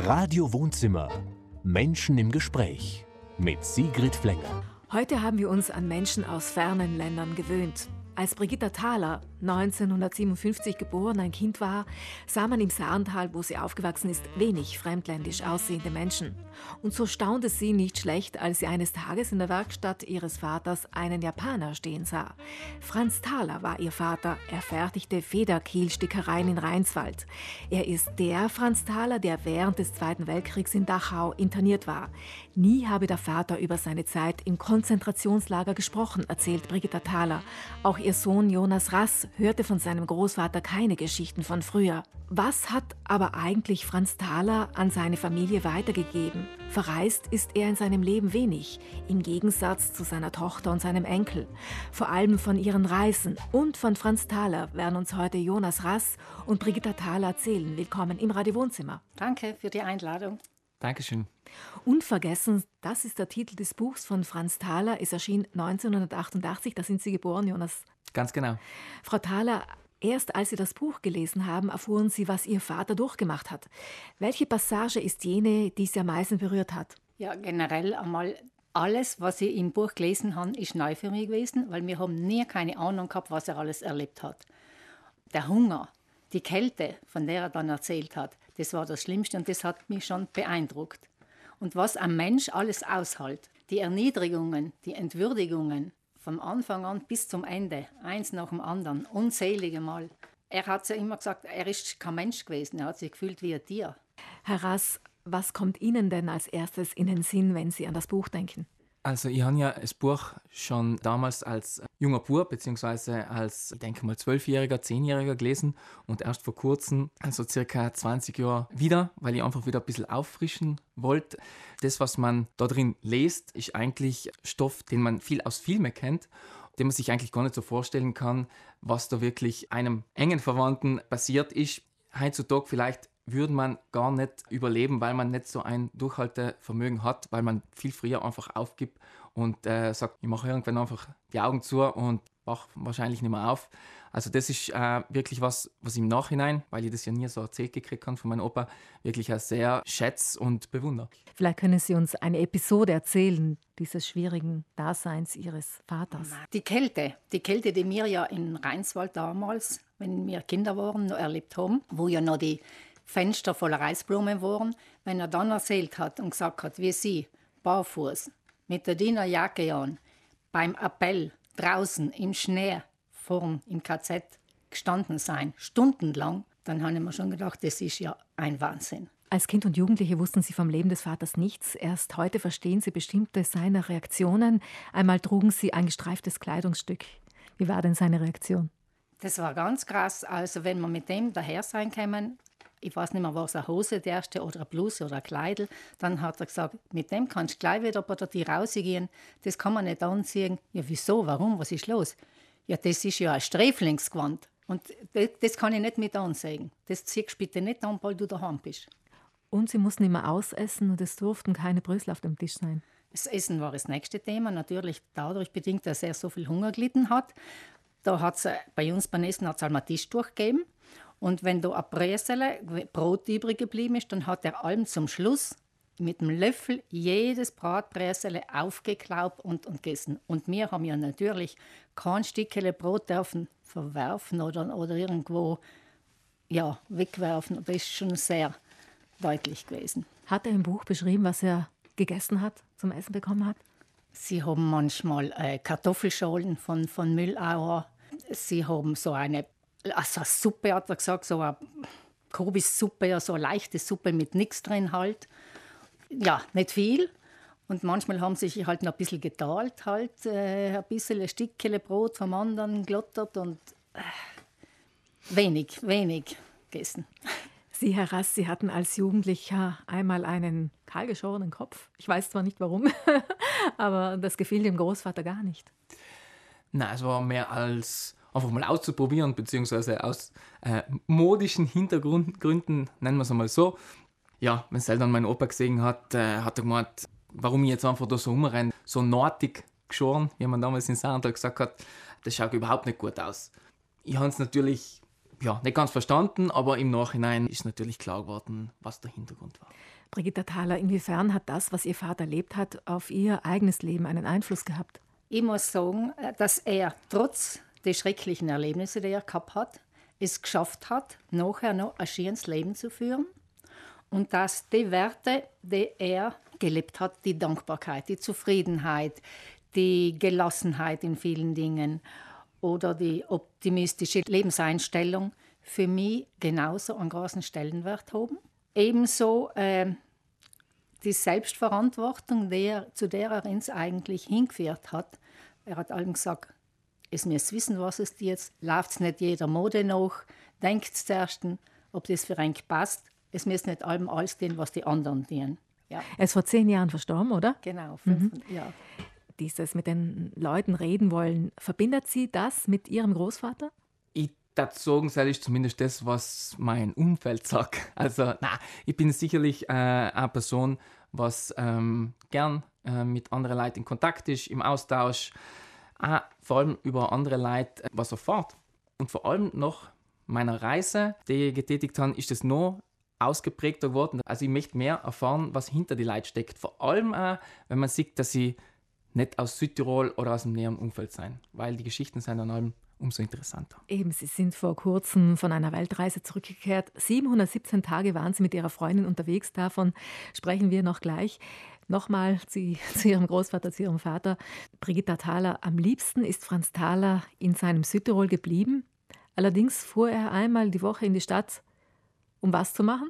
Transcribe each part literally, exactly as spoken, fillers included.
Radio Wohnzimmer. Menschen im Gespräch mit Sigrid Flenger. Heute haben wir uns an Menschen aus fernen Ländern gewöhnt. Als Brigitta Thaler neunzehnhundertsiebenundfünfzig geboren ein Kind war, sah man im Saartal, wo sie aufgewachsen ist, wenig fremdländisch aussehende Menschen. Und so staunte sie nicht schlecht, als sie eines Tages in der Werkstatt ihres Vaters einen Japaner stehen sah. Franz Thaler war ihr Vater. Er fertigte Federkielstickereien in Rheinswald. Er ist der Franz Thaler, der während des Zweiten Weltkriegs in Dachau interniert war. Nie habe der Vater über seine Zeit im Konzentrationslager gesprochen, erzählt Brigitta Thaler. Auch ihr Sohn Jonas Rass hörte von seinem Großvater keine Geschichten von früher. Was hat aber eigentlich Franz Thaler an seine Familie weitergegeben? Verreist ist er in seinem Leben wenig, im Gegensatz zu seiner Tochter und seinem Enkel. Vor allem von ihren Reisen und von Franz Thaler werden uns heute Jonas Rass und Brigitta Thaler erzählen. Willkommen im Radio Wohnzimmer. Danke für die Einladung. Dankeschön. Unvergessen, das ist der Titel des Buchs von Franz Thaler. Es erschien neunzehnhundertachtundachtzig, da sind Sie geboren, Jonas. Ganz genau. Frau Thaler, erst als Sie das Buch gelesen haben, erfuhren Sie, was Ihr Vater durchgemacht hat. Welche Passage ist jene, die Sie am meisten berührt hat? Ja, generell einmal alles, was ich im Buch gelesen habe, ist neu für mich gewesen, weil wir haben nie keine Ahnung gehabt, was er alles erlebt hat. Der Hunger, die Kälte, von der er dann erzählt hat, das war das Schlimmste und das hat mich schon beeindruckt. Und was ein Mensch alles aushält, die Erniedrigungen, die Entwürdigungen, vom Anfang an bis zum Ende, eins nach dem anderen, unzählige Mal. Er hat ja immer gesagt, er ist kein Mensch gewesen, er hat sich gefühlt wie ein Tier. Herr Rass, was kommt Ihnen denn als erstes in den Sinn, wenn Sie an das Buch denken? Also ich habe ja das Buch schon damals als junger Bub, beziehungsweise als, ich denke mal, zwölfjähriger, zehnjähriger gelesen und erst vor kurzem, also circa zwanzig Jahre wieder, weil ich einfach wieder ein bisschen auffrischen wollte. Das, was man da drin liest, ist eigentlich Stoff, den man viel aus Filmen kennt, den man sich eigentlich gar nicht so vorstellen kann, was da wirklich einem engen Verwandten passiert ist. Heutzutage vielleicht würde man gar nicht überleben, weil man nicht so ein Durchhaltevermögen hat, weil man viel früher einfach aufgibt und äh, sagt, ich mache irgendwann einfach die Augen zu und wache wahrscheinlich nicht mehr auf. Also das ist äh, wirklich was, was im Nachhinein, weil ich das ja nie so erzählt gekriegt habe von meinem Opa, wirklich auch sehr schätze und bewundere. Vielleicht können Sie uns eine Episode erzählen, dieses schwierigen Daseins Ihres Vaters. Die Kälte, die Kälte, die wir ja in Rheinswald damals, wenn wir Kinder waren, noch erlebt haben, wo ja noch die Fenster voller Reisblumen waren, wenn er dann erzählt hat und gesagt hat, wie sie, barfuß, mit der Dienerjacke an, beim Appell draußen im Schnee vorn im K Z gestanden sein, stundenlang, dann habe ich mir schon gedacht, das ist ja ein Wahnsinn. Als Kind und Jugendliche wussten Sie vom Leben des Vaters nichts. Erst heute verstehen Sie bestimmte seiner Reaktionen. Einmal trugen Sie ein gestreiftes Kleidungsstück. Wie war denn seine Reaktion? Das war ganz krass. Also wenn wir mit dem daher sein kämen, ich weiß nicht mehr, war es eine Hose, die erste, oder eine Bluse oder ein Kleidel, dann hat er gesagt, mit dem kannst du gleich wieder bei dir rausgehen, das kann man nicht anziehen. Ja, wieso, warum, was ist los? Ja, das ist ja ein Sträflingsgewand und das, das kann ich nicht mit ansehen. Das ziehst du bitte nicht an, weil du daheim bist. Und Sie mussten immer ausessen und es durften keine Brösel auf dem Tisch sein. Das Essen war das nächste Thema, natürlich dadurch bedingt, dass er so viel Hunger gelitten hat. Da hat's, bei uns beim Essen hat es einmal einen Tisch durchgegeben. Und wenn da ein Bräsele, Brot übrig geblieben ist, dann hat er allem zum Schluss mit dem Löffel jedes Bratbräsele aufgeklaubt und, und gegessen. Und wir haben ja natürlich kein Stückchen Brot dürfen verwerfen oder, oder irgendwo ja, wegwerfen. Das ist schon sehr deutlich gewesen. Hat er im Buch beschrieben, was er gegessen hat, zum Essen bekommen hat? Sie haben manchmal äh, Kartoffelschalen von, von Müllauer. Sie haben so eine Also eine Suppe, hat er gesagt, so eine Kürbissuppe, so eine leichte Suppe mit nichts drin halt. Ja, nicht viel. Und manchmal haben sie sich halt noch ein bisschen geteilt, halt, äh, ein bisschen ein Stückchen Brot vom anderen glottert und äh, wenig, wenig gegessen. Sie, Herr Rass, Sie hatten als Jugendlicher einmal einen kahlgeschorenen Kopf. Ich weiß zwar nicht warum, aber das gefiel dem Großvater gar nicht. Nein, es war mehr als einfach mal auszuprobieren, beziehungsweise aus äh, modischen Hintergründen, nennen wir es einmal so. Ja, wenn es dann mein Opa gesehen hat, äh, hat er gemeint, warum ich jetzt einfach da so rumrenne, so nordig geschoren, wie man damals in Saarland gesagt hat, das schaut überhaupt nicht gut aus. Ich habe es natürlich ja, nicht ganz verstanden, aber im Nachhinein ist natürlich klar geworden, was der Hintergrund war. Brigitta Thaler, inwiefern hat das, was Ihr Vater erlebt hat, auf Ihr eigenes Leben einen Einfluss gehabt? Ich muss sagen, dass er trotz der schrecklichen Erlebnisse, die er gehabt hat, es geschafft hat, nachher noch ein schönes Leben zu führen. Und dass die Werte, die er gelebt hat, die Dankbarkeit, die Zufriedenheit, die Gelassenheit in vielen Dingen oder die optimistische Lebenseinstellung für mich genauso einen großen Stellenwert haben. Ebenso äh, die Selbstverantwortung, die er, zu der er uns eigentlich hingeführt hat. Er hat allen gesagt, es müsst wissen, was es jetzt, läuft es nicht jeder Mode nach, denkt es zuerst, ob das für einen passt. Es müsst nicht allem alles tun, was die anderen tun. Ja. Er ist vor zehn Jahren verstorben, oder? Genau, fünf, Mhm. ja. Dieses mit den Leuten reden wollen, verbindet Sie das mit Ihrem Großvater? Ich darf sagen, das ist zumindest das, was mein Umfeld sagt. Also, na, ich bin sicherlich äh, eine Person, was ähm, gern äh, mit anderen Leuten in Kontakt ist, im Austausch, auch vor allem über andere Leute äh, was erfährt. Und vor allem nach meiner Reise, die ich getätigt habe, ist es noch ausgeprägter geworden. Also ich möchte mehr erfahren, was hinter die Leute steckt. Vor allem auch, wenn man sieht, dass sie nicht aus Südtirol oder aus dem näheren Umfeld sein, weil die Geschichten sind an allem umso interessanter. Eben, Sie sind vor kurzem von einer Weltreise zurückgekehrt. siebenhundertsiebzehn Tage waren Sie mit Ihrer Freundin unterwegs. Davon sprechen wir noch gleich. Nochmal zu, zu Ihrem Großvater, zu Ihrem Vater. Brigitta Thaler, am liebsten ist Franz Thaler in seinem Südtirol geblieben. Allerdings fuhr er einmal die Woche in die Stadt, um was zu machen?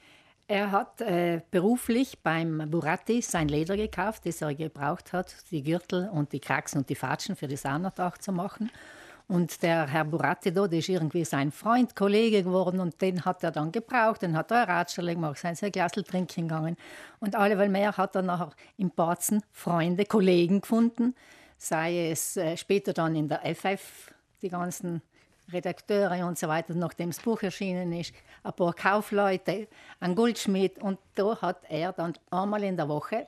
Er hat äh, beruflich beim Buratti sein Leder gekauft, das er gebraucht hat, die Gürtel und die Kraxen und die Fatschen für die Saunatag zu machen. Und der Herr Buratti da, der ist irgendwie sein Freund, Kollege geworden und den hat er dann gebraucht, den hat er ein Ratschel gemacht, sind sie ein Glasl trinken gegangen. Und alleweil mehr hat er nachher im Batzen Freunde, Kollegen gefunden, sei es äh, später dann in der F F, die ganzen Redakteure und so weiter, nachdem das Buch erschienen ist, ein paar Kaufleute, ein Goldschmied. Und da hat er dann einmal in der Woche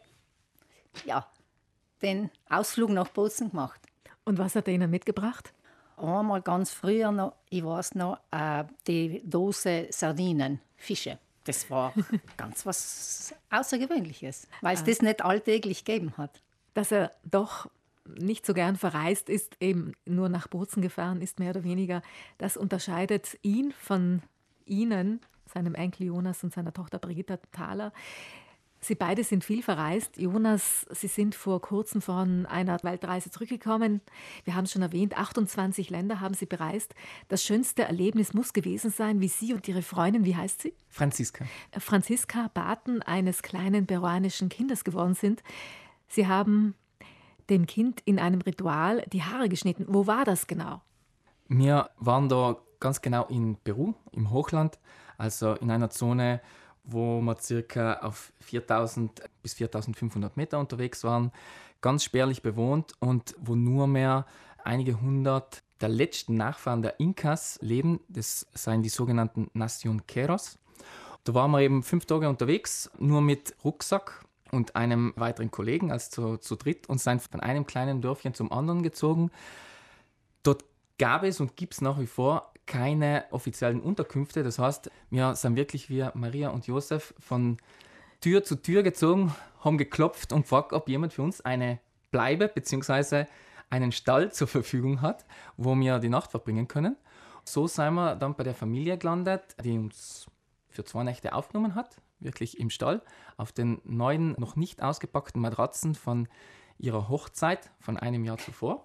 ja, den Ausflug nach Bozen gemacht. Und was hat er Ihnen mitgebracht? Einmal ganz früher noch, ich weiß noch, äh, die Dose Sardinen, Fische. Das war ganz was Außergewöhnliches, weil es das nicht alltäglich gegeben hat. Dass er doch nicht so gern verreist ist, eben nur nach Bozen gefahren ist, mehr oder weniger. Das unterscheidet ihn von Ihnen, seinem Enkel Jonas und seiner Tochter Brigitta Thaler. Sie beide sind viel verreist. Jonas, Sie sind vor kurzem von einer Weltreise zurückgekommen. Wir haben es schon erwähnt, achtundzwanzig Länder haben Sie bereist. Das schönste Erlebnis muss gewesen sein, wie Sie und Ihre Freundin, wie heißt sie? Franziska. Franziska Paten eines kleinen peruanischen Kindes geworden sind. Sie haben dem Kind in einem Ritual die Haare geschnitten. Wo war das genau? Wir waren da ganz genau in Peru, im Hochland, also in einer Zone, wo wir circa auf viertausend bis viertausendfünfhundert Meter unterwegs waren, ganz spärlich bewohnt und wo nur mehr einige hundert der letzten Nachfahren der Inkas leben. Das seien die sogenannten Nacionqueros. Da waren wir eben fünf Tage unterwegs, nur mit Rucksack und einem weiteren Kollegen, also zu, zu dritt, und sind von einem kleinen Dörfchen zum anderen gezogen. Dort gab es und gibt es nach wie vor keine offiziellen Unterkünfte. Das heißt, wir sind wirklich wie Maria und Josef von Tür zu Tür gezogen, haben geklopft und gefragt, ob jemand für uns eine Bleibe bzw. einen Stall zur Verfügung hat, wo wir die Nacht verbringen können. So sind wir dann bei der Familie gelandet, die uns für zwei Nächte aufgenommen hat, wirklich im Stall, auf den neuen, noch nicht ausgepackten Matratzen von ihrer Hochzeit von einem Jahr zuvor.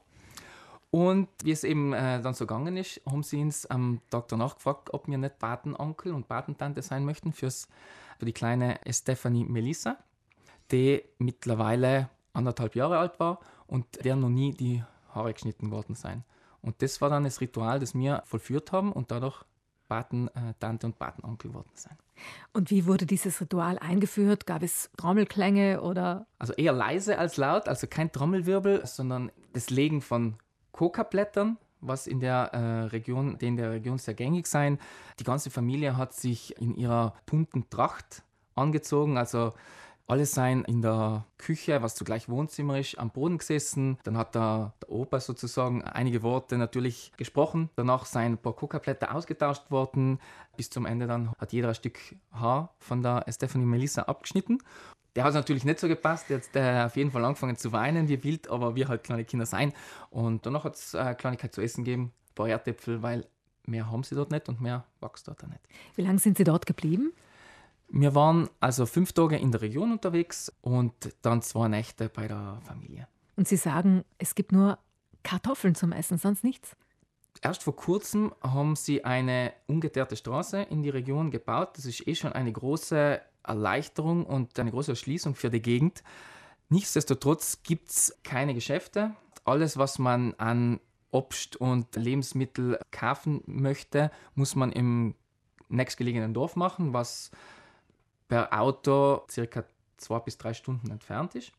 Und wie es eben äh, dann so gegangen ist, haben sie uns am Tag danach gefragt, ob wir nicht Patenonkel und Patentante sein möchten fürs, für die kleine Stephanie Melissa, die mittlerweile anderthalb Jahre alt war und der noch nie die Haare geschnitten worden sein. Und das war dann das Ritual, das wir vollführt haben und dadurch Patentante und Patenonkel geworden sein. Und wie wurde dieses Ritual eingeführt? Gab es Trommelklänge oder? Also eher leise als laut, also kein Trommelwirbel, sondern das Legen von Kokablättern, was in der äh, Region, die in der Region sehr gängig sein. Die ganze Familie hat sich in ihrer bunten Tracht angezogen, also Alle sind in der Küche, was zugleich Wohnzimmer ist, am Boden gesessen. Dann hat der, der Opa sozusagen einige Worte natürlich gesprochen. Danach sind ein paar Coca-Blätter ausgetauscht worden. Bis zum Ende dann hat jeder ein Stück Haar von der Stephanie Melissa abgeschnitten. Der hat natürlich nicht so gepasst. Der hat äh, auf jeden Fall angefangen zu weinen, wie wild, aber wir halt kleine Kinder sein. Und danach hat es eine Kleinigkeit zu essen gegeben, ein paar Erdäpfel, weil mehr haben sie dort nicht und mehr wächst dort auch nicht. Wie lange sind Sie dort geblieben? Wir waren also fünf Tage in der Region unterwegs und dann zwei Nächte bei der Familie. Und Sie sagen, es gibt nur Kartoffeln zum Essen, sonst nichts? Erst vor kurzem haben sie eine ungeteerte Straße in die Region gebaut. Das ist eh schon eine große Erleichterung und eine große Erschließung für die Gegend. Nichtsdestotrotz gibt es keine Geschäfte. Alles, was man an Obst und Lebensmittel kaufen möchte, muss man im nächstgelegenen Dorf machen, was per Auto circa zwei bis drei Stunden entfernt ist.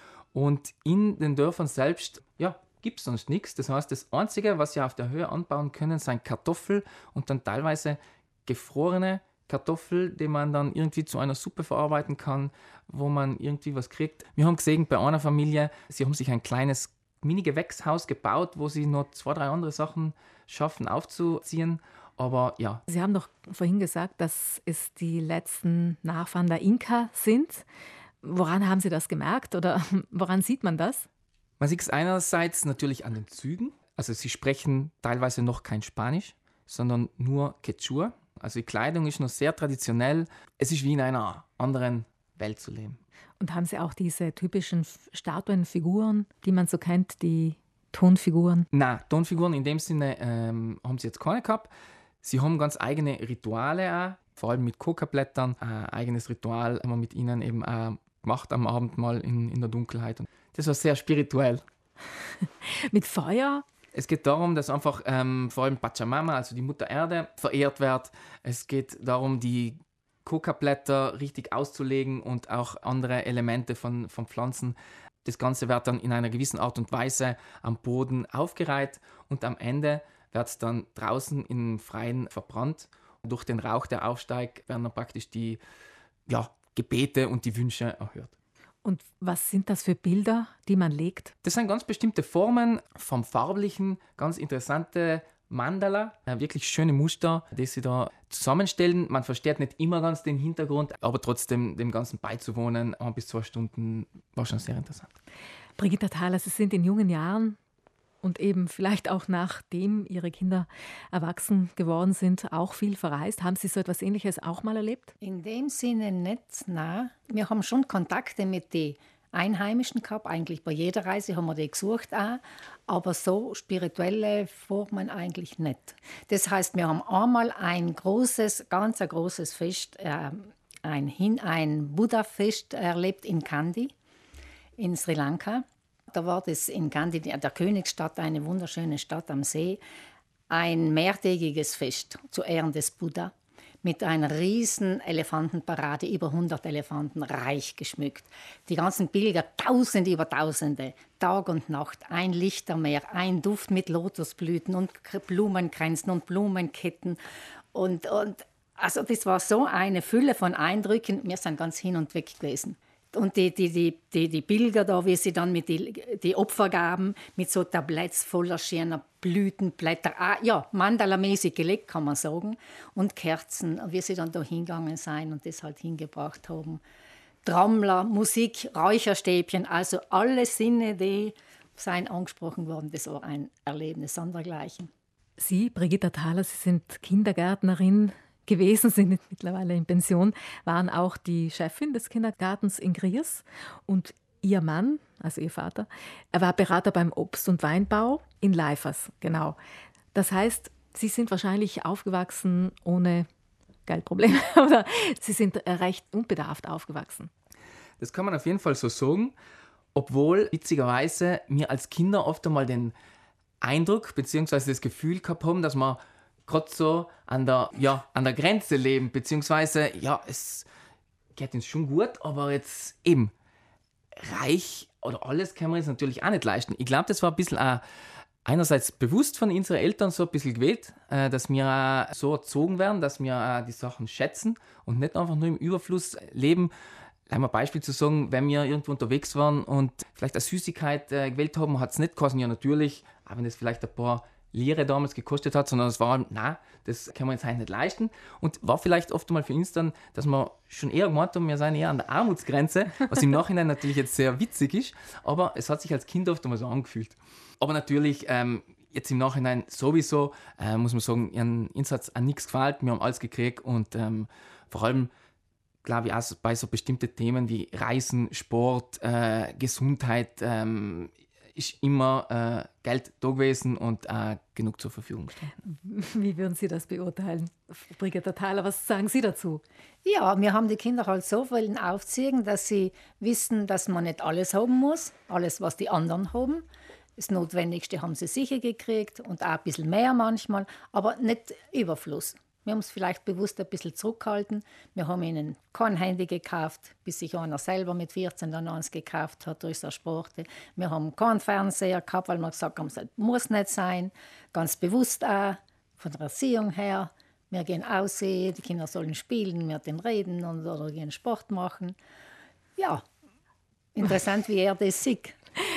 Und in den Dörfern selbst, ja, gibt es sonst nichts. Das heißt, das Einzige, was Sie auf der Höhe anbauen können, sind Kartoffeln und dann teilweise gefrorene Kartoffel, die man dann irgendwie zu einer Suppe verarbeiten kann, wo man irgendwie was kriegt. Wir haben gesehen, bei einer Familie, sie haben sich ein kleines Mini-Gewächshaus gebaut, wo sie noch zwei, drei andere Sachen schaffen aufzuziehen. Aber ja. Sie haben doch vorhin gesagt, dass es die letzten Nachfahren der Inka sind. Woran haben Sie das gemerkt oder woran sieht man das? Man sieht es einerseits natürlich an den Zügen. Also sie sprechen teilweise noch kein Spanisch, sondern nur Quechua. Also die Kleidung ist noch sehr traditionell. Es ist wie in einer anderen Welt zu leben. Und haben Sie auch diese typischen Statuenfiguren, die man so kennt, die Tonfiguren? Nein, Tonfiguren in dem Sinne ähm, haben sie jetzt keine gehabt. Sie haben ganz eigene Rituale auch, vor allem mit Coca-Blättern. Ein eigenes Ritual haben wir mit ihnen eben auch gemacht am Abend mal in, in der Dunkelheit. Und das war sehr spirituell. Mit Feuer? Es geht darum, dass einfach ähm, vor allem Pachamama, also die Mutter Erde, verehrt wird. Es geht darum, die Coca-Blätter richtig auszulegen und auch andere Elemente von, von Pflanzen. Das Ganze wird dann in einer gewissen Art und Weise am Boden aufgereiht und am Ende wird es dann draußen im Freien verbrannt. Und durch den Rauch, der aufsteigt, werden dann praktisch die ja, Gebete und die Wünsche erhört. Und was sind das für Bilder, die man legt? Das sind ganz bestimmte Formen vom Farblichen, ganz interessante Mandala, wirklich schöne Muster, die sie da zusammenstellen. Man versteht nicht immer ganz den Hintergrund, aber trotzdem dem Ganzen beizuwohnen, ein bis zwei Stunden, war schon sehr interessant. Brigitta Thaler, Sie sind in jungen Jahren und eben vielleicht auch nachdem Ihre Kinder erwachsen geworden sind, auch viel verreist. Haben Sie so etwas Ähnliches auch mal erlebt? In dem Sinne nicht, nein. Wir haben schon Kontakte mit den Einheimischen gehabt, eigentlich bei jeder Reise haben wir die gesucht auch, aber so spirituelle Formen eigentlich nicht. Das heißt, wir haben einmal ein großes, ganz ein großes Fest, äh, ein, ein Buddha-Fest erlebt in Kandy, in Sri Lanka. Da war das in Kandy, der Königsstadt, eine wunderschöne Stadt am See, ein mehrtägiges Fest zu Ehren des Buddha. Mit einer riesen Elefantenparade, über hundert Elefanten, reich geschmückt. Die ganzen Pilger, Tausende über Tausende, Tag und Nacht, ein Lichtermeer, ein Duft mit Lotusblüten und Blumenkränzen und Blumenketten. Und, und also das war so eine Fülle von Eindrücken, wir sind ganz hin und weg gewesen. Und die, die, die, die, die Pilger da, wie sie dann mit die, die Opfer gaben, mit so Tabletts voller schöner Blütenblätter, ah, ja, mandalamäßig gelegt, kann man sagen, und Kerzen, wie sie dann da hingegangen sind und das halt hingebracht haben. Trommler, Musik, Räucherstäbchen, also alle Sinne, die seien angesprochen worden, das war ein Erlebnis sondergleichen. Sie, Brigitta Thaler, Sie sind Kindergärtnerin gewesen, sind mittlerweile in Pension, waren auch die Chefin des Kindergartens in Gries und ihr Mann, also ihr Vater, er war Berater beim Obst- und Weinbau in Leifers, genau. Das heißt, Sie sind wahrscheinlich aufgewachsen ohne Geldprobleme oder Sie sind recht unbedarft aufgewachsen. Das kann man auf jeden Fall so sagen, obwohl witzigerweise wir als Kinder oft einmal den Eindruck bzw. das Gefühl gehabt haben, dass man gerade so an der, ja, an der Grenze leben, beziehungsweise, ja, es geht uns schon gut, aber jetzt eben reich oder alles können wir uns natürlich auch nicht leisten. Ich glaube, das war ein bisschen auch einerseits bewusst von unseren Eltern so ein bisschen gewählt, dass wir auch so erzogen werden, dass wir auch die Sachen schätzen und nicht einfach nur im Überfluss leben. Um ein Beispiel zu sagen, wenn wir irgendwo unterwegs waren und vielleicht eine Süßigkeit äh, gewählt haben, hat es nicht gekostet, ja natürlich, auch wenn es vielleicht ein paar Lire damals gekostet hat, sondern es war, nein, das können wir uns heute nicht leisten. Und war vielleicht oft mal für uns dann, dass wir schon eher gemeint haben, wir seien eher an der Armutsgrenze, was im Nachhinein natürlich jetzt sehr witzig ist, aber es hat sich als Kind oft einmal so angefühlt. Aber natürlich, ähm, jetzt im Nachhinein sowieso, äh, muss man sagen, ihren Einsatz an nichts gefällt, wir haben alles gekriegt und ähm, vor allem, glaube ich, auch bei so bestimmten Themen wie Reisen, Sport, äh, Gesundheit, ähm, ist immer äh, Geld da gewesen und äh, genug zur Verfügung gestanden. Wie würden Sie das beurteilen, Brigitta Thaler? Was sagen Sie dazu? Ja, wir haben die Kinder halt so wollen aufziehen, dass sie wissen, dass man nicht alles haben muss, alles, was die anderen haben. Das Notwendigste haben sie sicher gekriegt und auch ein bisschen mehr manchmal, aber nicht Überfluss. Wir haben es vielleicht bewusst ein bisschen zurückgehalten. Wir haben ihnen kein Handy gekauft, bis sich einer selber mit vierzehn dann eins gekauft hat durch so Sport. Wir haben keinen Fernseher gehabt, weil wir gesagt haben, das muss nicht sein. Ganz bewusst auch, von der Erziehung her. Wir gehen aussehen, die Kinder sollen spielen, wir denen reden und, oder gehen Sport machen. Ja, interessant, wie er das sieht.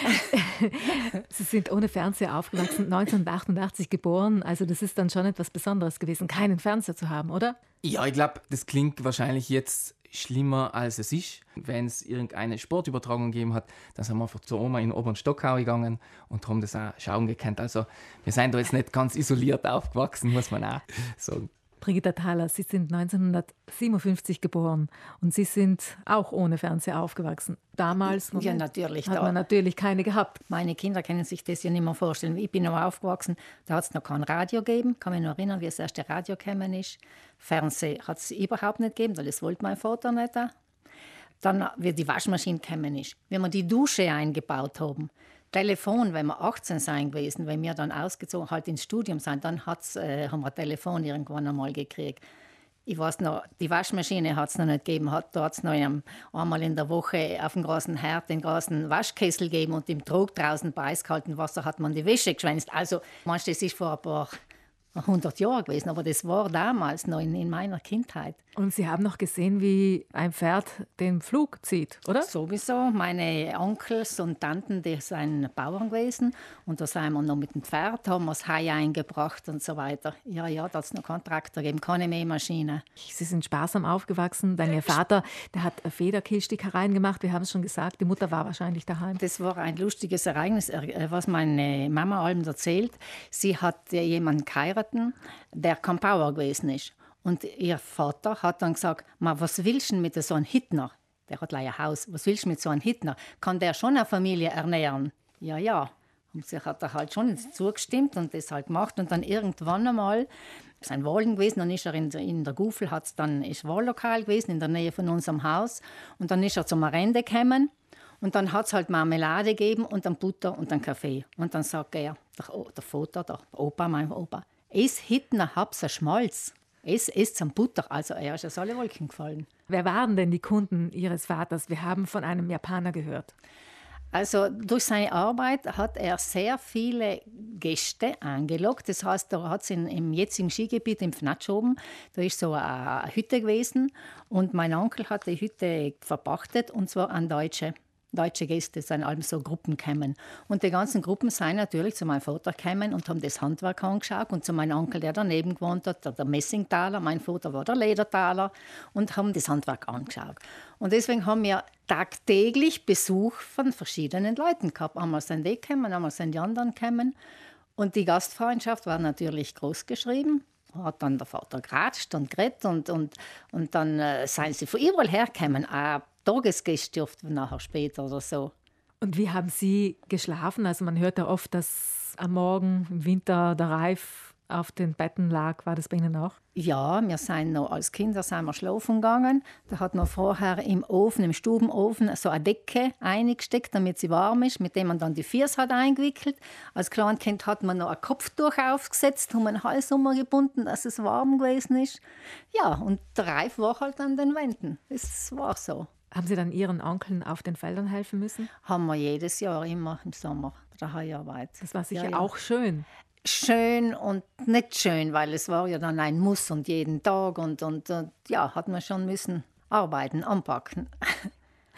Sie sind ohne Fernseher aufgewachsen, neunzehnhundertachtundachtzig geboren. Also das ist dann schon etwas Besonderes gewesen, keinen Fernseher zu haben, oder? Ja, ich glaube, das klingt wahrscheinlich jetzt schlimmer, als es ist. Wenn es irgendeine Sportübertragung gegeben hat, dann sind wir einfach zur Oma in den oberen Stockau gegangen und haben das auch schauen gekannt. Also wir sind da jetzt nicht ganz isoliert aufgewachsen, muss man auch sagen. Brigitta Thaler, Sie sind neunzehnhundertsiebenundfünfzig geboren und Sie sind auch ohne Fernseher aufgewachsen. Damals ja, natürlich, hat da. man natürlich keine gehabt. Meine Kinder können sich das ja nicht mehr vorstellen. Ich bin noch aufgewachsen, da hat es noch kein Radio gegeben. Ich kann mich noch erinnern, wie das erste Radio gekommen ist. Fernsehen hat es überhaupt nicht gegeben, weil das wollte mein Vater nicht. Dann, wie die Waschmaschine gekommen ist, wie wir die Dusche eingebaut haben. Telefon, wenn wir achtzehn sein gewesen, wenn wir dann ausgezogen halt ins Studium sind, dann hat's, äh, haben wir ein Telefon irgendwann einmal gekriegt. Ich weiß noch, die Waschmaschine hat es noch nicht gegeben, hat, da hat es noch einmal in der Woche auf dem großen Herd den großen Waschkessel gegeben und im Trog draußen bei eiskaltem Wasser hat man die Wäsche geschwänzt. Also, manchmal, das ist vor ein paar hundert Jahren gewesen, aber das war damals noch in, in meiner Kindheit. Und Sie haben noch gesehen, wie ein Pferd den Pflug zieht, oder? Sowieso. Meine Onkels und Tanten, die sind Bauern gewesen. Und da sind wir noch mit dem Pferd, haben wir das Heu eingebracht und so weiter. Ja, ja, da hat es noch keinen Traktor gegeben, keine Mähmaschine. Sie sind sparsam aufgewachsen. Dann Ihr Vater, der hat Federkehrstickereien gemacht. Wir haben es schon gesagt, die Mutter war wahrscheinlich daheim. Das war ein lustiges Ereignis, was meine Mama allem erzählt. Sie hat jemanden geheiratet, der kein Bauer gewesen ist. Und ihr Vater hat dann gesagt, was willst du mit so einem Hittner? Der hat ein Haus. Was willst du mit so einem Hittner? Kann der schon eine Familie ernähren? Ja, ja. Und sie hat er halt schon zugestimmt und das halt gemacht. Und dann irgendwann einmal, es ist ein Wahlen gewesen, dann ist er in der, in der Gufel, hat's dann ist Wahllokal gewesen, in der Nähe von unserem Haus. Und dann ist er zum Rende gekommen. Und dann hat es halt Marmelade gegeben und dann Butter und dann Kaffee. Und dann sagt er, der, der Vater, der Opa, mein Opa, es Hittner hab's ein Schmalz. Es ist zum Butter. Also er ist aus alle Wolken gefallen. Wer waren denn die Kunden Ihres Vaters? Wir haben von einem Japaner gehört. Also durch seine Arbeit hat er sehr viele Gäste angelockt. Das heißt, da hat es im jetzigen Skigebiet im Fnatsch oben, da ist so eine Hütte gewesen und mein Onkel hat die Hütte verpachtet und zwar an Deutsche. Deutsche Gäste sind allem so Gruppen gekommen. Und die ganzen Gruppen sind natürlich zu meinem Vater gekommen und haben das Handwerk angeschaut. Und zu meinem Onkel, der daneben gewohnt hat, der, der Messingtaler, mein Vater war der Ledertaler, und haben das Handwerk angeschaut. Und deswegen haben wir tagtäglich Besuch von verschiedenen Leuten gehabt. Einmal sind die gekommen, einmal sind die anderen gekommen. Und die Gastfreundschaft war natürlich groß geschrieben. Hat dann der Vater geratscht und geredet und, und, und dann äh, sind sie von überall hergekommen. Auch Tagesgäste oft nachher später oder so. Und wie haben Sie geschlafen? Also man hört ja oft, dass am Morgen im Winter der Reif auf den Betten lag. War das bei Ihnen auch? Ja, wir sind noch als Kinder sind wir schlafen gegangen. Da hat man vorher im Ofen, im Stubenofen, so eine Decke eingesteckt, damit sie warm ist, mit dem man dann die Füße hat eingewickelt. Als Kleinkind hat man noch ein Kopftuch aufgesetzt, um den Hals umgebunden, dass es warm gewesen ist. Ja, und der Reif war halt an den Wänden. Das war so. Haben Sie dann Ihren Onkeln auf den Feldern helfen müssen? Haben wir jedes Jahr, immer im Sommer, der Heuarbeit. Das war sicher ja, ja. auch schön. Schön und nicht schön, weil es war ja dann ein Muss und jeden Tag und, und, und ja, hat man schon müssen arbeiten, anpacken.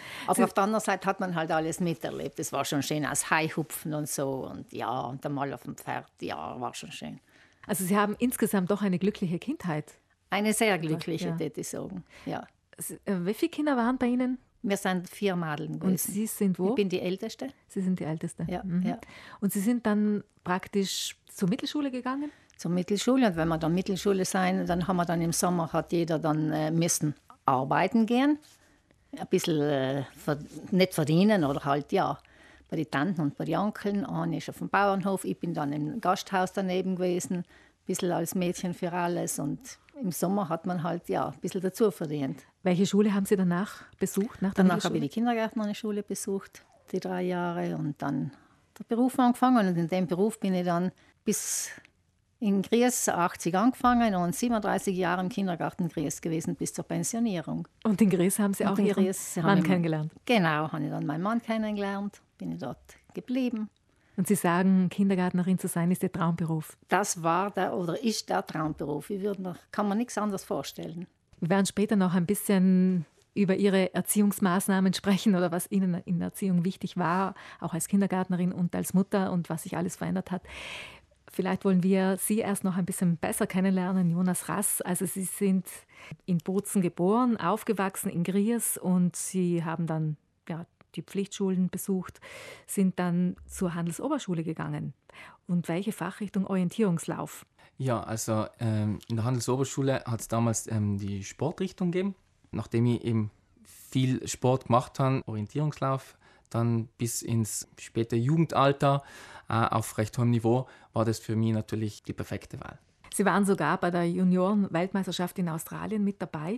Aber Sie auf der anderen Seite hat man halt alles miterlebt. Es war schon schön, aus Haihupfen und so. Und ja, und einmal auf dem Pferd, ja, war schon schön. Also Sie haben insgesamt doch eine glückliche Kindheit. Eine sehr glückliche, Ja. würde ich sagen. Ja. Sie- äh, Wie viele Kinder waren bei Ihnen? Wir sind vier Madeln Und gewesen. Sie sind wo? Ich bin die Älteste. Sie sind die Älteste. Ja, Mhm. ja. Und Sie sind dann praktisch zur Mittelschule gegangen? Zur Mittelschule. Und wenn wir dann Mittelschule sein, dann haben wir dann im Sommer, hat jeder dann äh, müssen arbeiten gehen. Ein bisschen äh, ver nicht verdienen oder halt, ja, bei den Tanten und bei den Onkeln. Eine ist auf dem Bauernhof, ich bin dann im Gasthaus daneben gewesen. Ein bisschen als Mädchen für alles. Und im Sommer hat man halt, ja, ein bisschen dazu verdient. Welche Schule haben Sie danach besucht? Nach der Danach habe ich die Mittelschule? Kindergärtnerschule besucht, die drei Jahre. Und dann der Beruf angefangen. Und in dem Beruf bin ich dann bis in Gries achtzig angefangen und siebenunddreißig Jahre im Kindergarten Gries gewesen bis zur Pensionierung. Und in Gries haben Sie Und auch in Ihren Gries habe Mann ich- kennengelernt. Genau, habe ich dann meinen Mann kennengelernt, bin ich dort geblieben. Und Sie sagen, Kindergärtnerin zu sein ist Ihr Traumberuf. Das war der oder ist der Traumberuf. Ich würde mir, kann mir nichts anderes vorstellen. Wir werden später noch ein bisschen über Ihre Erziehungsmaßnahmen sprechen oder was Ihnen in der Erziehung wichtig war, auch als Kindergärtnerin und als Mutter und was sich alles verändert hat. Vielleicht wollen wir Sie erst noch ein bisschen besser kennenlernen, Jonas Rass. Also Sie sind in Bozen geboren, aufgewachsen in Gries und Sie haben dann ja, die Pflichtschulen besucht, sind dann zur Handelsoberschule gegangen. Und welche Fachrichtung? Orientierungslauf. Ja, also ähm, in der Handelsoberschule hat es damals ähm, die Sportrichtung gegeben. Nachdem ich eben viel Sport gemacht habe, Orientierungslauf, dann bis ins späte Jugendalter äh, auf recht hohem Niveau, war das für mich natürlich die perfekte Wahl. Sie waren sogar bei der Junioren-Weltmeisterschaft in Australien mit dabei.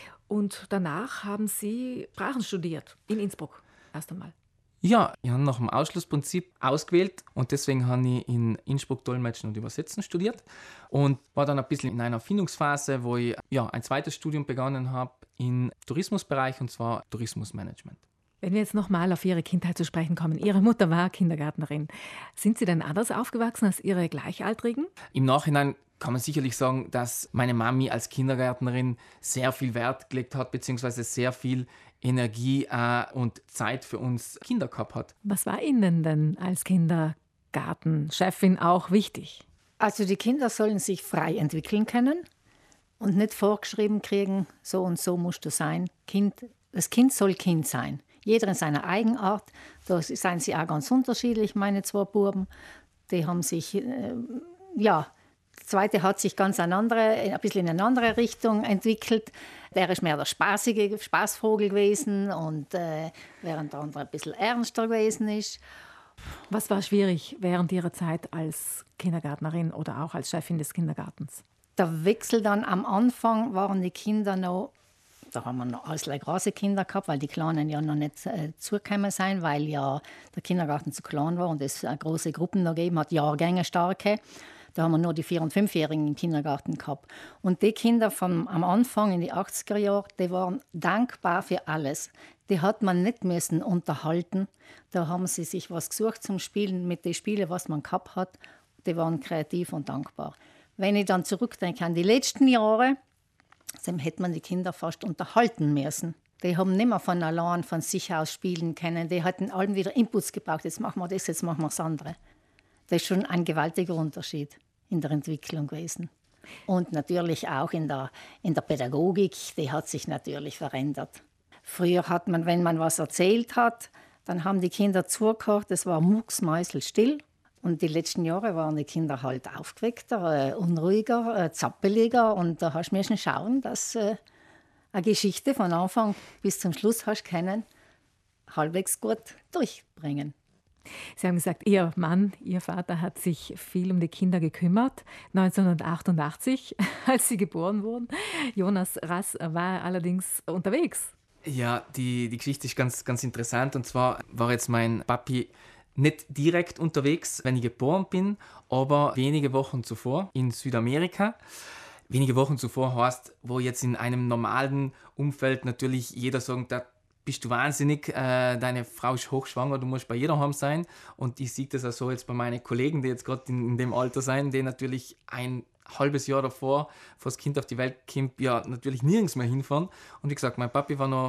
Und danach haben Sie Sprachen studiert, in Innsbruck erst einmal. Ja, ich habe nach dem Ausschlussprinzip ausgewählt und deswegen habe ich in Innsbruck Dolmetschen und Übersetzen studiert und war dann ein bisschen in einer Findungsphase, wo ich ja, ein zweites Studium begonnen habe im Tourismusbereich, und zwar Tourismusmanagement. Wenn wir jetzt nochmal auf Ihre Kindheit zu sprechen kommen. Ihre Mutter war Kindergärtnerin. Sind Sie denn anders aufgewachsen als Ihre Gleichaltrigen? Im Nachhinein kann man sicherlich sagen, dass meine Mami als Kindergärtnerin sehr viel Wert gelegt hat, beziehungsweise sehr viel Energie äh, und Zeit für uns Kinder gehabt hat. Was war Ihnen denn als Kindergartenchefin auch wichtig? Also die Kinder sollen sich frei entwickeln können und nicht vorgeschrieben kriegen, so und so musst du sein. Kind, das Kind soll Kind sein. Jeder in seiner Eigenart. Da seien sie auch ganz unterschiedlich, meine zwei Buben. Die haben sich, äh, ja, der zweite hat sich ganz eine andere, ein bisschen in eine andere Richtung entwickelt. Der ist mehr der spaßige Spaßvogel gewesen und äh, während der andere ein bisschen ernster gewesen ist. Was war schwierig während Ihrer Zeit als Kindergärtnerin oder auch als Chefin des Kindergartens? Der Wechsel dann am Anfang waren die Kinder noch, da haben wir noch alles große Kinder gehabt, weil die Kleinen ja noch nicht äh, zugekommen sind, weil ja der Kindergarten zu klein war und es äh, große Gruppen noch gegeben hat, Jahrgänge starke. Da haben wir nur die Vier- und Fünfjährigen im Kindergarten gehabt. Und die Kinder vom, am Anfang in die achtziger Jahre, die waren dankbar für alles. Die hat man nicht müssen unterhalten. Da haben sie sich was gesucht zum Spielen mit den Spielen, was man gehabt hat. Die waren kreativ und dankbar. Wenn ich dann zurückdenke an die letzten Jahre, dann hätte man die Kinder fast unterhalten müssen. Die haben nicht mehr von allein, von sich aus spielen können. Die hatten allem wieder Inputs gebraucht. Jetzt machen wir das, jetzt machen wir das andere. Das ist schon ein gewaltiger Unterschied in der Entwicklung gewesen. Und natürlich auch in der, in der Pädagogik, die hat sich natürlich verändert. Früher hat man, wenn man was erzählt hat, dann haben die Kinder zugehört, es war mucksmäuselstill. Und die letzten Jahre waren die Kinder halt aufgeweckter, äh, unruhiger, äh, zappeliger. Und da hast du müssen schauen, dass äh, eine Geschichte von Anfang bis zum Schluss hast können, halbwegs gut durchbringen. Sie haben gesagt, Ihr Mann, Ihr Vater hat sich viel um die Kinder gekümmert. neunzehnhundertachtundachtzig, als Sie geboren wurden. Jonas Rass war allerdings unterwegs. Ja, die, die Geschichte ist ganz, ganz interessant. Und zwar war jetzt mein Papi nicht direkt unterwegs, wenn ich geboren bin, aber wenige Wochen zuvor in Südamerika. Wenige Wochen zuvor heißt, wo jetzt in einem normalen Umfeld natürlich jeder sagt, da bist du wahnsinnig, äh, deine Frau ist hochschwanger, du musst bei ihr daheim sein. Und ich sehe das auch so jetzt bei meinen Kollegen, die jetzt gerade in, in dem Alter sind, die natürlich ein halbes Jahr davor, bevor das Kind auf die Welt kommt, ja natürlich nirgends mehr hinfahren. Und wie gesagt, mein Papi war noch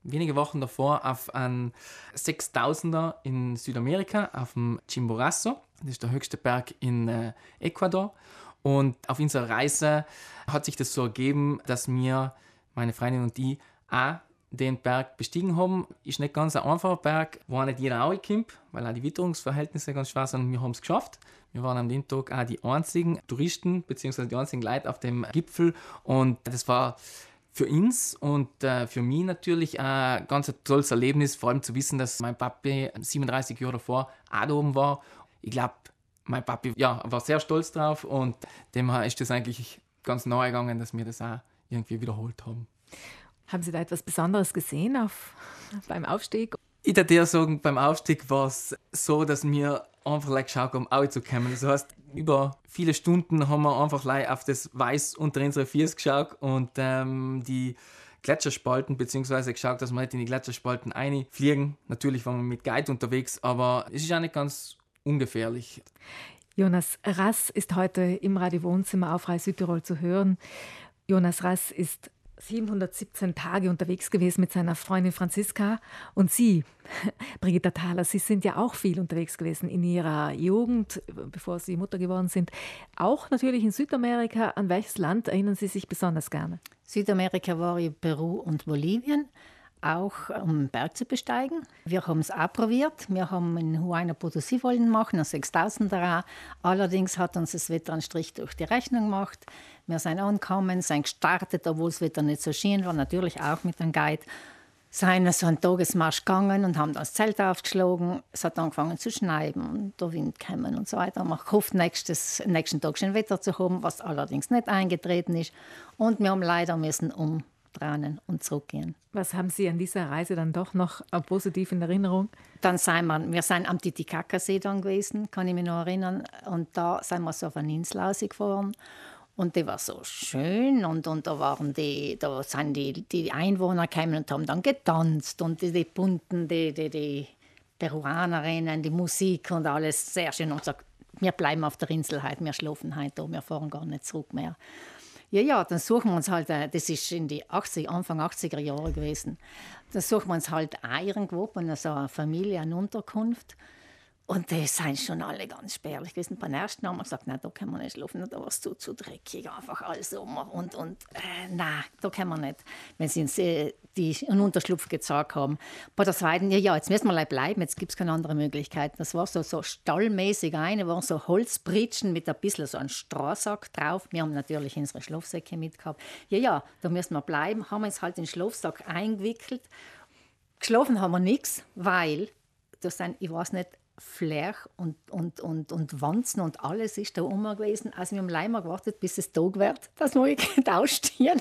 wenige Wochen davor auf einen sechstausender in Südamerika, auf dem Chimborazo. Das ist der höchste Berg in äh, Ecuador. Und auf unserer Reise hat sich das so ergeben, dass wir, meine Freundin und ich, auch den Berg bestiegen haben. Ist nicht ganz ein einfacher Berg, wo auch nicht jeder raufkommt, weil auch die Witterungsverhältnisse ganz schwer sind. Wir haben es geschafft. Wir waren an dem Tag auch die einzigen Touristen bzw. die einzigen Leute auf dem Gipfel. Und das war für uns und äh, für mich natürlich ein ganz tolles Erlebnis, vor allem zu wissen, dass mein Papi siebenunddreißig Jahre davor auch da oben war. Ich glaube, mein Papi ja, war sehr stolz drauf und dem ist das eigentlich ganz nahe gegangen, dass wir das auch irgendwie wiederholt haben. Haben Sie da etwas Besonderes gesehen auf, beim Aufstieg? Ich würde dir sagen, beim Aufstieg war es so, dass wir einfach like geschaut haben, auch zu kommen. Das heißt, über viele Stunden haben wir einfach like auf das Weiß unter unsere Füße geschaut und ähm, die Gletscherspalten, beziehungsweise geschaut, dass wir nicht in die Gletscherspalten reinfliegen. Natürlich waren wir mit Guide unterwegs, aber es ist auch nicht ganz ungefährlich. Jonas Rass ist heute im Radio-Wohnzimmer auf Reis Südtirol zu hören. Jonas Rass ist siebenhundertsiebzehn Tage unterwegs gewesen mit seiner Freundin Franziska. Und Sie, Brigitta Thaler, Sie sind ja auch viel unterwegs gewesen in Ihrer Jugend, bevor Sie Mutter geworden sind. Auch natürlich in Südamerika. An welches Land erinnern Sie sich besonders gerne? Südamerika war ich Peru und Bolivien, auch um den Berg zu besteigen. Wir haben es auch probiert. Wir haben in Huayna Potosí wollen machen, einen sechstausender auch. Allerdings hat uns das Wetter einen Strich durch die Rechnung gemacht. Wir sind angekommen, sind gestartet, obwohl das Wetter nicht so schön war, natürlich auch mit einem Guide. Sind so einen Tagesmarsch gegangen und haben das Zelt aufgeschlagen. Es hat angefangen zu schneien und der Wind kam und so weiter. Wir hofften, nächstes, nächsten Tag schön Wetter zu haben, was allerdings nicht eingetreten ist. Und wir haben leider müssen umdrehen und zurückgehen. Was haben Sie an dieser Reise dann doch noch positiv in Erinnerung? Dann sind wir, wir sind am Titicacasee dann gewesen, kann ich mich noch erinnern. Und da sind wir so auf eine Insel rausgefahren. Und die war so schön und, und da waren die, da sind die, die Einwohner gekommen und haben dann getanzt und die, die bunten, die, die, die Peruanerinnen, die Musik und alles sehr schön. Und gesagt, wir bleiben auf der Insel heute, wir schlafen heute da, wir fahren gar nicht zurück mehr. Ja, ja, dann suchen wir uns halt, das ist in die achtzig, Anfang achtziger Jahre gewesen, dann suchen wir uns halt auch irgendwo bei so einer Familie eine Unterkunft. Und die sind schon alle ganz spärlich gewesen. Beim ersten haben wir gesagt, nein, da können wir nicht schlafen, da war es zu, zu dreckig, einfach alles Sommer. Und, und äh, nein, da können wir nicht, wenn sie uns äh, die, einen Unterschlupf gezeigt haben. Bei der zweiten, ja, ja, jetzt müssen wir bleiben, jetzt gibt es keine andere Möglichkeit. Das war so, so stallmäßig eine, waren so Holzbritschen mit ein bisschen so einem Strohsack drauf. Wir haben natürlich unsere Schlafsäcke mitgehabt. Ja, ja, da müssen wir bleiben, haben uns halt den Schlafsack eingewickelt. Geschlafen haben wir nichts, weil, das sind, ich weiß nicht, Fläch und, und, und, und Wanzen und alles ist da rum gewesen. Also wir haben leider gewartet, bis es Tag wird, dass wir ausstehen.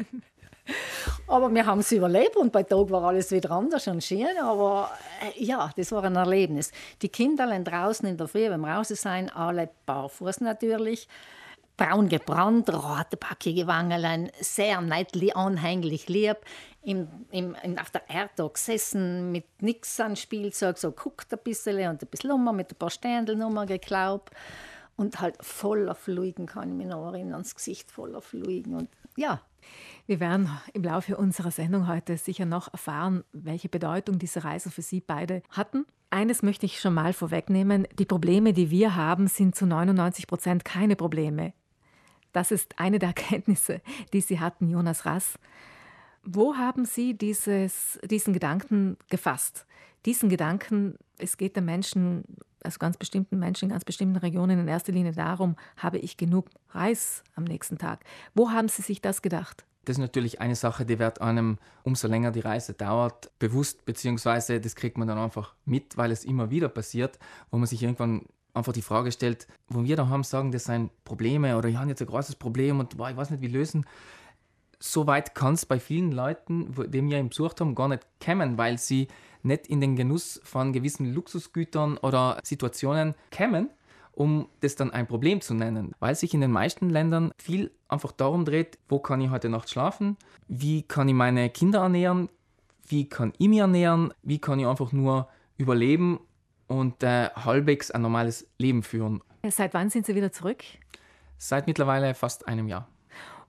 Aber wir haben es überlebt und bei Tag war alles wieder anders und schön. Aber äh, ja, das war ein Erlebnis. Die Kinder draußen in der Früh, wenn wir raus sind, alle barfuß natürlich. Braun gebrannt, rote backige Wangen, sehr nett, anhänglich, lieb. Im, im, auf der Erde gesessen, mit nichts an Spielzeug, so guckt ein bisschen und ein bisschen um, mit ein paar Ständel geglaubt. Und halt voller Fluigen, kann ich mich noch erinnern, das Gesicht voller Fluigen. Und ja. Wir werden im Laufe unserer Sendung heute sicher noch erfahren, welche Bedeutung diese Reise für Sie beide hatten. Eines möchte ich schon mal vorwegnehmen. Die Probleme, die wir haben, sind zu neunundneunzig Prozent keine Probleme. Das ist eine der Erkenntnisse, die Sie hatten, Jonas Rass. Wo haben Sie dieses, diesen Gedanken gefasst? Diesen Gedanken, es geht den Menschen, also ganz bestimmten Menschen in ganz bestimmten Regionen in erster Linie darum, habe ich genug Reis am nächsten Tag? Wo haben Sie sich das gedacht? Das ist natürlich eine Sache, die wird einem, umso länger die Reise dauert, bewusst, beziehungsweise das kriegt man dann einfach mit, weil es immer wieder passiert, wo man sich irgendwann einfach die Frage stellt, wo wir daheim sagen, das sind Probleme oder ich habe jetzt ein großes Problem und boah, ich weiß nicht, wie lösen. So weit kann es bei vielen Leuten, die wir besucht haben, gar nicht kommen, weil sie nicht in den Genuss von gewissen Luxusgütern oder Situationen kommen, um das dann ein Problem zu nennen. Weil sich in den meisten Ländern viel einfach darum dreht, wo kann ich heute Nacht schlafen, wie kann ich meine Kinder ernähren, wie kann ich mich ernähren, wie kann ich einfach nur überleben und äh, halbwegs ein normales Leben führen. Seit wann sind Sie wieder zurück? Seit mittlerweile fast einem Jahr.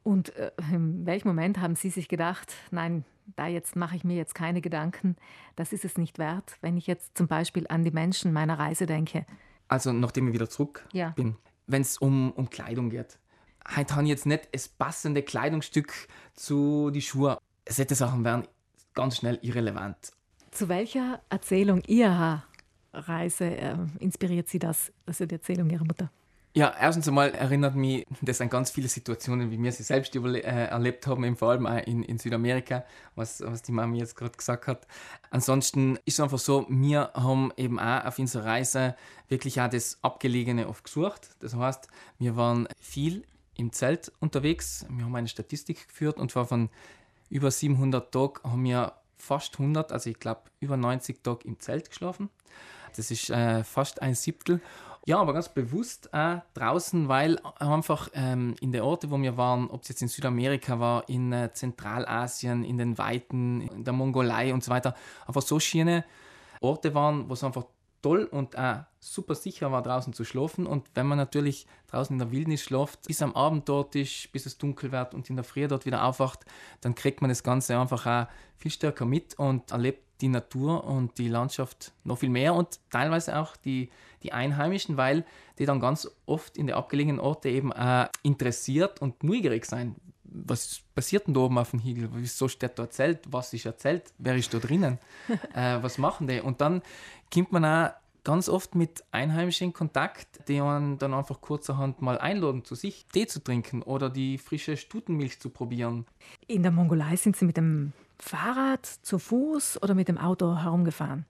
Und äh, in welchem Moment haben Sie sich gedacht, nein, da jetzt mache ich mir jetzt keine Gedanken, das ist es nicht wert, wenn ich jetzt zum Beispiel an die Menschen meiner Reise denke? Also nachdem ich wieder zurück Ja. bin, wenn es um, um Kleidung geht. Heute habe ich jetzt nicht das passende Kleidungsstück zu den Schuhen. Solche Sachen werden ganz schnell irrelevant. Zu welcher Erzählung Ihrer Reise äh, inspiriert Sie das, also die Erzählung Ihrer Mutter? Ja, erstens einmal erinnert mich das an ganz viele Situationen, wie wir sie selbst überle- äh, erlebt haben, eben vor allem auch in, in Südamerika, was, was die Mami jetzt gerade gesagt hat. Ansonsten ist es einfach so, wir haben eben auch auf unserer Reise wirklich auch das Abgelegene oft gesucht. Das heißt, wir waren viel im Zelt unterwegs. Wir haben eine Statistik geführt und zwar von über siebenhundert Tagen haben wir fast hundert, also ich glaube über neunzig Tage im Zelt geschlafen. Das ist äh, fast ein Siebtel. Ja, aber ganz bewusst auch draußen, weil einfach ähm, in den Orten, wo wir waren, ob es jetzt in Südamerika war, in äh, Zentralasien, in den Weiten, in der Mongolei und so weiter, einfach so schöne Orte waren, wo es einfach toll und auch super sicher war, draußen zu schlafen. Und wenn man natürlich draußen in der Wildnis schläft, bis am Abend dort ist, bis es dunkel wird und in der Früh dort wieder aufwacht, dann kriegt man das Ganze einfach auch viel stärker mit und erlebt die Natur und die Landschaft noch viel mehr und teilweise auch die, die Einheimischen, weil die dann ganz oft in den abgelegenen Orten eben auch interessiert und neugierig sein. Was passiert denn da oben auf dem Hügel? Wieso steht da ein Zelt? Was ist ein Zelt? Wer ist da drinnen? äh, was machen die? Und dann kommt man auch ganz oft mit Einheimischen in Kontakt, die einen dann einfach kurzerhand mal einladen, zu sich Tee zu trinken oder die frische Stutenmilch zu probieren. In der Mongolei sind Sie mit dem Fahrrad, zu Fuß oder mit dem Auto herumgefahren?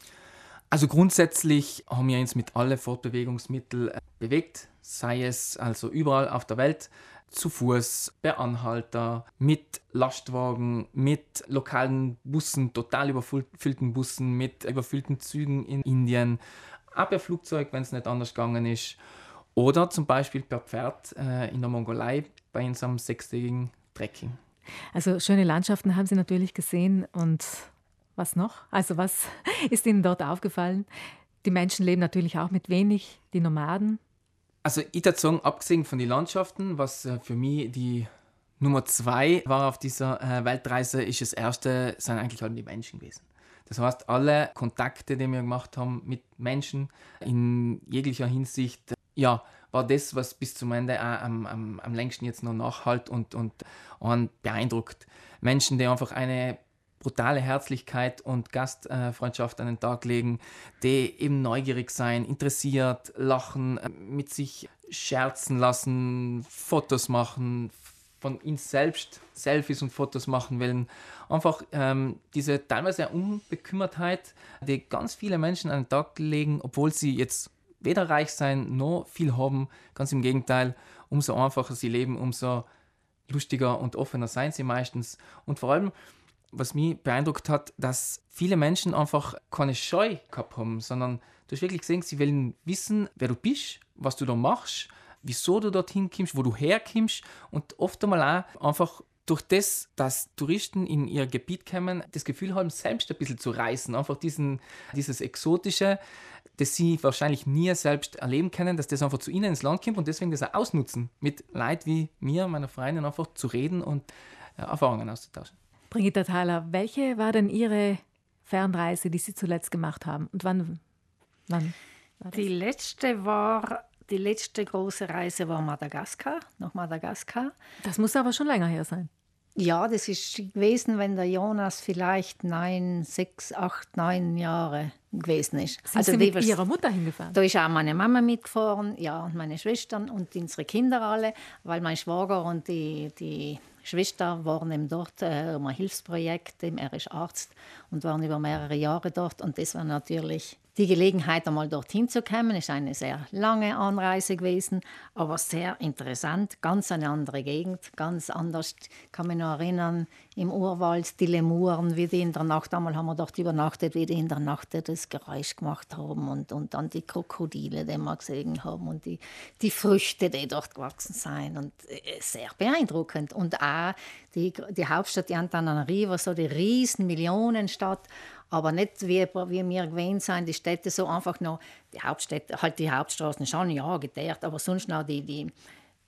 Also grundsätzlich haben wir uns mit allen Fortbewegungsmitteln bewegt, sei es also überall auf der Welt, zu Fuß, per Anhalter, mit Lastwagen, mit lokalen Bussen, total überfüllten Bussen, mit überfüllten Zügen in Indien, auch per Flugzeug, wenn es nicht anders gegangen ist, oder zum Beispiel per Pferd äh, in der Mongolei bei unserem sechstägigen Trekking. Also schöne Landschaften haben Sie natürlich gesehen und was noch? Also was ist Ihnen dort aufgefallen? Die Menschen leben natürlich auch mit wenig, die Nomaden. Also ich würde sagen, abgesehen von den Landschaften, was äh, für mich die Nummer zwei war auf dieser äh, Weltreise, ist das erste, sind eigentlich halt die Menschen gewesen. Das heißt, alle Kontakte, die wir gemacht haben mit Menschen in jeglicher Hinsicht, ja, war das, was bis zum Ende auch am, am, am längsten jetzt noch nachhalt und, und einen beeindruckt. Menschen, die einfach eine brutale Herzlichkeit und Gastfreundschaft an den Tag legen, die eben neugierig sein, interessiert, lachen, mit sich scherzen lassen, Fotos machen, von ihnen selbst Selfies und Fotos machen wollen. Einfach ähm, diese teilweise Unbekümmertheit, die ganz viele Menschen an den Tag legen, obwohl sie jetzt weder reich sein noch viel haben. Ganz im Gegenteil, umso einfacher sie leben, umso lustiger und offener seien sie meistens. Und vor allem, was mich beeindruckt hat, dass viele Menschen einfach keine Scheu gehabt haben, sondern du hast wirklich gesehen, sie wollen wissen, wer du bist, was du da machst, wieso du dorthin kommst, wo du herkommst und oft einmal auch einfach durch das, dass Touristen in ihr Gebiet kommen, das Gefühl haben, selbst ein bisschen zu reisen, einfach diesen, dieses Exotische, das sie wahrscheinlich nie selbst erleben können, dass das einfach zu ihnen ins Land kommt und deswegen das auch ausnutzen, mit Leuten wie mir, meiner Freundin, einfach zu reden und ja, Erfahrungen auszutauschen. Brigitta Thaler, welche war denn Ihre Fernreise, die Sie zuletzt gemacht haben? Und wann, wann war das? Die letzte war, die letzte große Reise war Madagaskar, nach Madagaskar. Das muss aber schon länger her sein. Ja, das ist gewesen, wenn der Jonas vielleicht neun, sechs, acht, neun Jahre gewesen ist. Sind also Sie die, mit Ihrer Mutter hingefahren? Da ist auch meine Mama mitgefahren, ja, und meine Schwestern und unsere Kinder alle, weil mein Schwager und die, die Schwester waren eben dort äh, um ein Hilfsprojekt, er ist Arzt und waren über mehrere Jahre dort und das war natürlich die Gelegenheit, einmal dorthin zu kommen. Es ist eine sehr lange Anreise gewesen, aber sehr interessant, ganz eine andere Gegend, ganz anders. Ich kann mich noch erinnern, im Urwald, die Lemuren, wie die in der Nacht, einmal haben wir dort übernachtet, wie die in der Nacht das Geräusch gemacht haben und, und dann die Krokodile, die wir gesehen haben und die, die Früchte, die dort gewachsen sind und äh, sehr beeindruckend. Und auch die, die Hauptstadt, die Antananarivo, so die riesen Millionenstadt, aber nicht wie, wie wir gewöhnt sind, die Städte so einfach noch, die Hauptstädte, halt die Hauptstraßen schon, ja, geteert, aber sonst noch die, die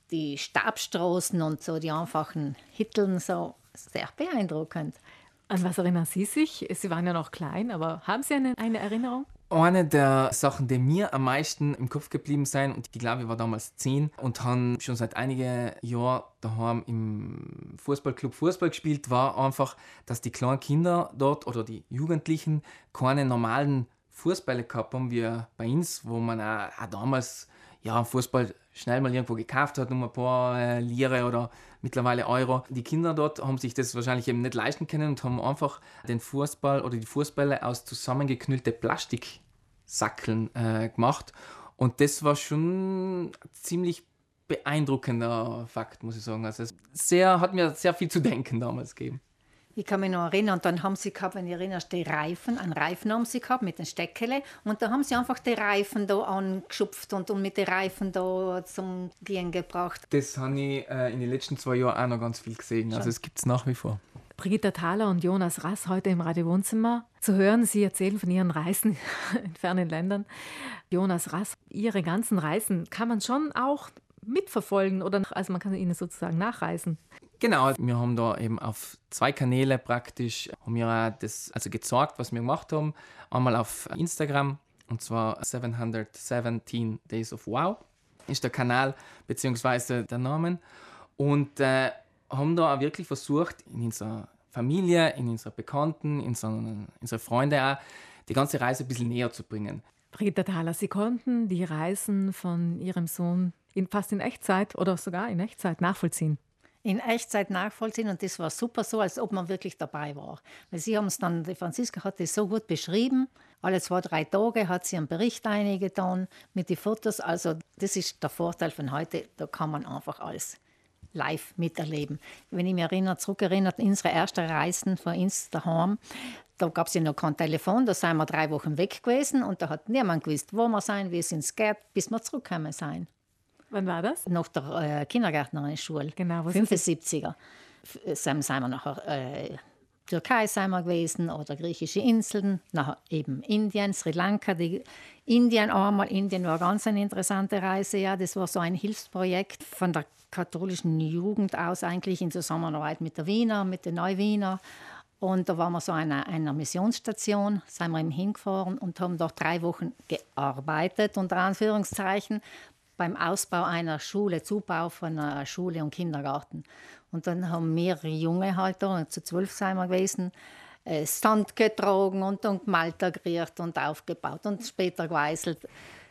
die Stabstraßen und so die einfachen Hitteln, so sehr beeindruckend. An was erinnern Sie sich? Sie waren ja noch klein, aber haben Sie eine, eine Erinnerung? Eine der Sachen, die mir am meisten im Kopf geblieben sind, und ich glaube, ich war damals zehn und habe schon seit einigen Jahren daheim im Fußballclub Fußball gespielt, war einfach, dass die kleinen Kinder dort oder die Jugendlichen keine normalen Fußbälle gehabt haben wie bei uns, wo man auch, auch damals ja, Fußball schnell mal irgendwo gekauft hat, um ein paar äh, Lire oder mittlerweile Euro. Die Kinder dort haben sich das wahrscheinlich eben nicht leisten können und haben einfach den Fußball oder die Fußbälle aus zusammengeknüllte Plastiksackeln äh, gemacht. Und das war schon ein ziemlich beeindruckender Fakt, muss ich sagen. Also es sehr, hat mir sehr viel zu denken damals gegeben. Ich kann mich noch erinnern, und dann haben sie gehabt, wenn du erinnerst, die Reifen, einen Reifen haben sie gehabt mit den Steckele und da haben sie einfach die Reifen da angeschupft und, und mit den Reifen da zum Gehen gebracht. Das habe ich äh, in den letzten zwei Jahren auch noch ganz viel gesehen. Schon. Also es gibt es nach wie vor. Brigitta Thaler und Jonas Rass heute im Radio Wohnzimmer zu hören. Sie erzählen von ihren Reisen in fernen Ländern. Jonas Rass, Ihre ganzen Reisen kann man schon auch mitverfolgen oder also man kann ihnen sozusagen nachreisen. Genau, wir haben da eben auf zwei Kanäle praktisch, haben wir auch das also gezeigt, was wir gemacht haben. Einmal auf Instagram, und zwar siebenhundertsiebzehn Days of Wow ist der Kanal bzw. der Name. Und äh, haben da auch wirklich versucht, in unserer Familie, in unserer Bekannten, in unseren, unsere Freunde auch, die ganze Reise ein bisschen näher zu bringen. Brigitta Thaler, Sie konnten die Reisen von Ihrem Sohn in, fast in Echtzeit oder sogar in Echtzeit nachvollziehen. In Echtzeit nachvollziehen und das war super so, als ob man wirklich dabei war. Weil sie haben es dann, die Franziska hat das so gut beschrieben, alle zwei, drei Tage hat sie einen Bericht eingetan mit den Fotos, also das ist der Vorteil von heute, da kann man einfach alles live miterleben. Wenn ich mich erinnere, zurückerinnert, unsere ersten Reisen von uns daheim, da gab es ja noch kein Telefon, da sind wir drei Wochen weg gewesen und da hat niemand gewusst, wo wir sein, wie es uns geht, bis wir zurückgekommen sind. Wann war das? Nach der äh, Kindergärtnerin-Schule. Genau, wo fünfundsiebziger. Sind, sind wir nachher äh, Türkei sind wir gewesen oder griechische Inseln, nachher eben Indien, Sri Lanka. Die Indien einmal. Indien war ganz eine interessante Reise. Ja. Das war so ein Hilfsprojekt von der katholischen Jugend aus eigentlich in Zusammenarbeit mit der Wiener, mit den Neuwiener. Und da waren wir so an einer, einer Missionsstation, sind wir eben hingefahren und haben dort drei Wochen gearbeitet, unter Anführungszeichen, beim Ausbau einer Schule, Zubau von einer Schule und Kindergarten. Und dann haben mehrere Junge halt da, zu zwölf sind wir gewesen, äh, Sand getragen und, und Malta geriert und aufgebaut und später geweißelt.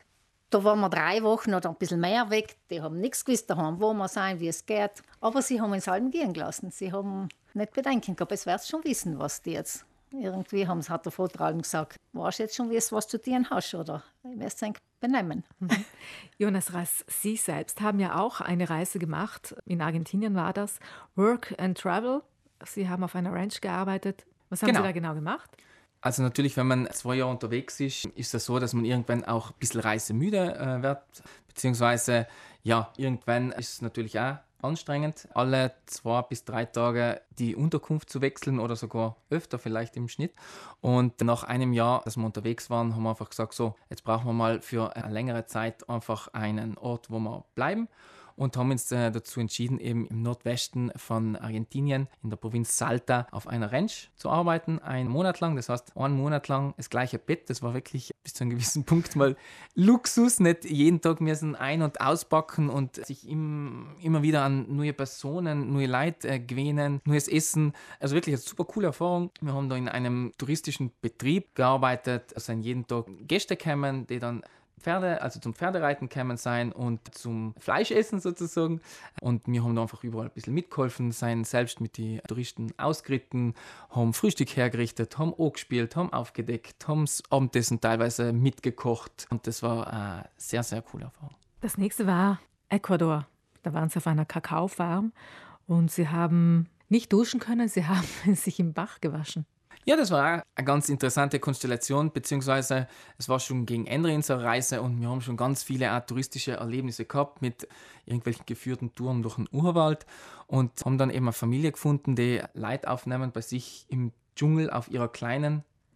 Da waren wir drei Wochen oder ein bisschen mehr weg. Die haben nichts gewusst daheim, wo wir sein, wie es geht. Aber sie haben uns halt gehen gelassen. Sie haben nicht Bedenken gehabt, es werden schon wissen, was die jetzt. Irgendwie haben, hat der Vortragende gesagt, weißt du jetzt schon, was du dir hast, oder? Ich werde es benennen. Mhm. Jonas Rass, Sie selbst haben ja auch eine Reise gemacht. In Argentinien war das. Work and Travel. Sie haben auf einer Ranch gearbeitet. Was haben Genau. Sie da genau gemacht? Also natürlich, wenn man zwei Jahre unterwegs ist, ist es so, dass man irgendwann auch ein bisschen reisemüde äh, wird. Beziehungsweise, ja, irgendwann ist es natürlich auch anstrengend, alle zwei bis drei Tage die Unterkunft zu wechseln oder sogar öfter vielleicht im Schnitt. Und nach einem Jahr, dass wir unterwegs waren, haben wir einfach gesagt, so, jetzt brauchen wir mal für eine längere Zeit einfach einen Ort, wo wir bleiben. Und haben uns äh, dazu entschieden, eben im Nordwesten von Argentinien, in der Provinz Salta, auf einer Ranch zu arbeiten, einen Monat lang. Das heißt, einen Monat lang das gleiche Bett. Das war wirklich bis zu einem gewissen Punkt mal Luxus. Nicht jeden Tag müssen ein- und auspacken und sich im, immer wieder an neue Personen, neue Leute äh, gewöhnen, neues Essen. Also wirklich eine super coole Erfahrung. Wir haben da in einem touristischen Betrieb gearbeitet. Es sind jeden Tag Gäste gekommen, die dann Pferde, also zum Pferdereiten gekommen sein und zum Fleischessen sozusagen. Und wir haben da einfach überall ein bisschen mitgeholfen, seien selbst mit den Touristen ausgeritten, haben Frühstück hergerichtet, haben angespielt, haben aufgedeckt, haben das Abendessen teilweise mitgekocht. Und das war eine sehr, sehr coole Erfahrung. Das nächste war Ecuador. Da waren Sie auf einer Kakaofarm und Sie haben nicht duschen können, Sie haben sich im Bach gewaschen. Ja, das war auch eine ganz interessante Konstellation, beziehungsweise es war schon gegen Ende unserer Reise und wir haben schon ganz viele auch touristische Erlebnisse gehabt mit irgendwelchen geführten Touren durch den Urwald und haben dann eben eine Familie gefunden, die Leute aufnehmen bei sich im Dschungel auf ihrer kleinen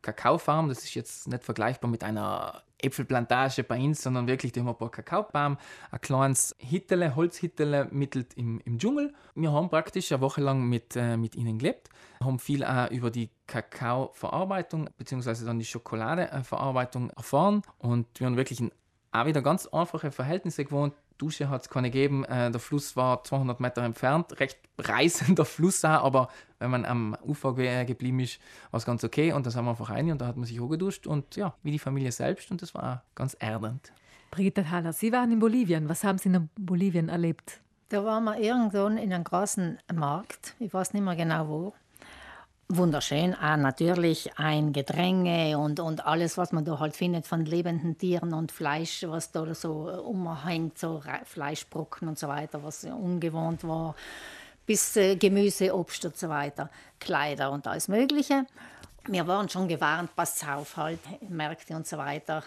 Kakaofarm. Das ist jetzt nicht vergleichbar mit einer Äpfelplantage bei uns, sondern wirklich, die haben ein paar Kakaobaum, ein kleines Hittele, Holzhittele mittelt im, im Dschungel. Wir haben praktisch eine Woche lang mit, äh, mit ihnen gelebt, haben viel auch über die Kakaoverarbeitung bzw. dann die Schokoladeverarbeitung erfahren und wir haben wirklich in auch wieder ganz einfache Verhältnisse gewohnt. Dusche hat es keine gegeben, äh, der Fluss war zweihundert Meter entfernt, recht reißender Fluss auch, aber wenn man am Ufer ge- geblieben ist, war es ganz okay und da sind wir einfach rein und da hat man sich auch geduscht und ja, wie die Familie selbst und das war auch ganz erdend. Brigitte Thaler, Sie waren in Bolivien. Was haben Sie in Bolivien erlebt? Da waren wir irgendwo in einem großen Markt, ich weiß nicht mehr genau wo. Wunderschön, auch natürlich ein Gedränge und, und alles, was man da halt findet von lebenden Tieren und Fleisch, was da so umhängt, so Fleischbrocken und so weiter, was ungewohnt war, bis äh, Gemüse, Obst und so weiter, Kleider und alles Mögliche. Wir waren schon gewarnt, passt auf, halt, Märkte und so weiter.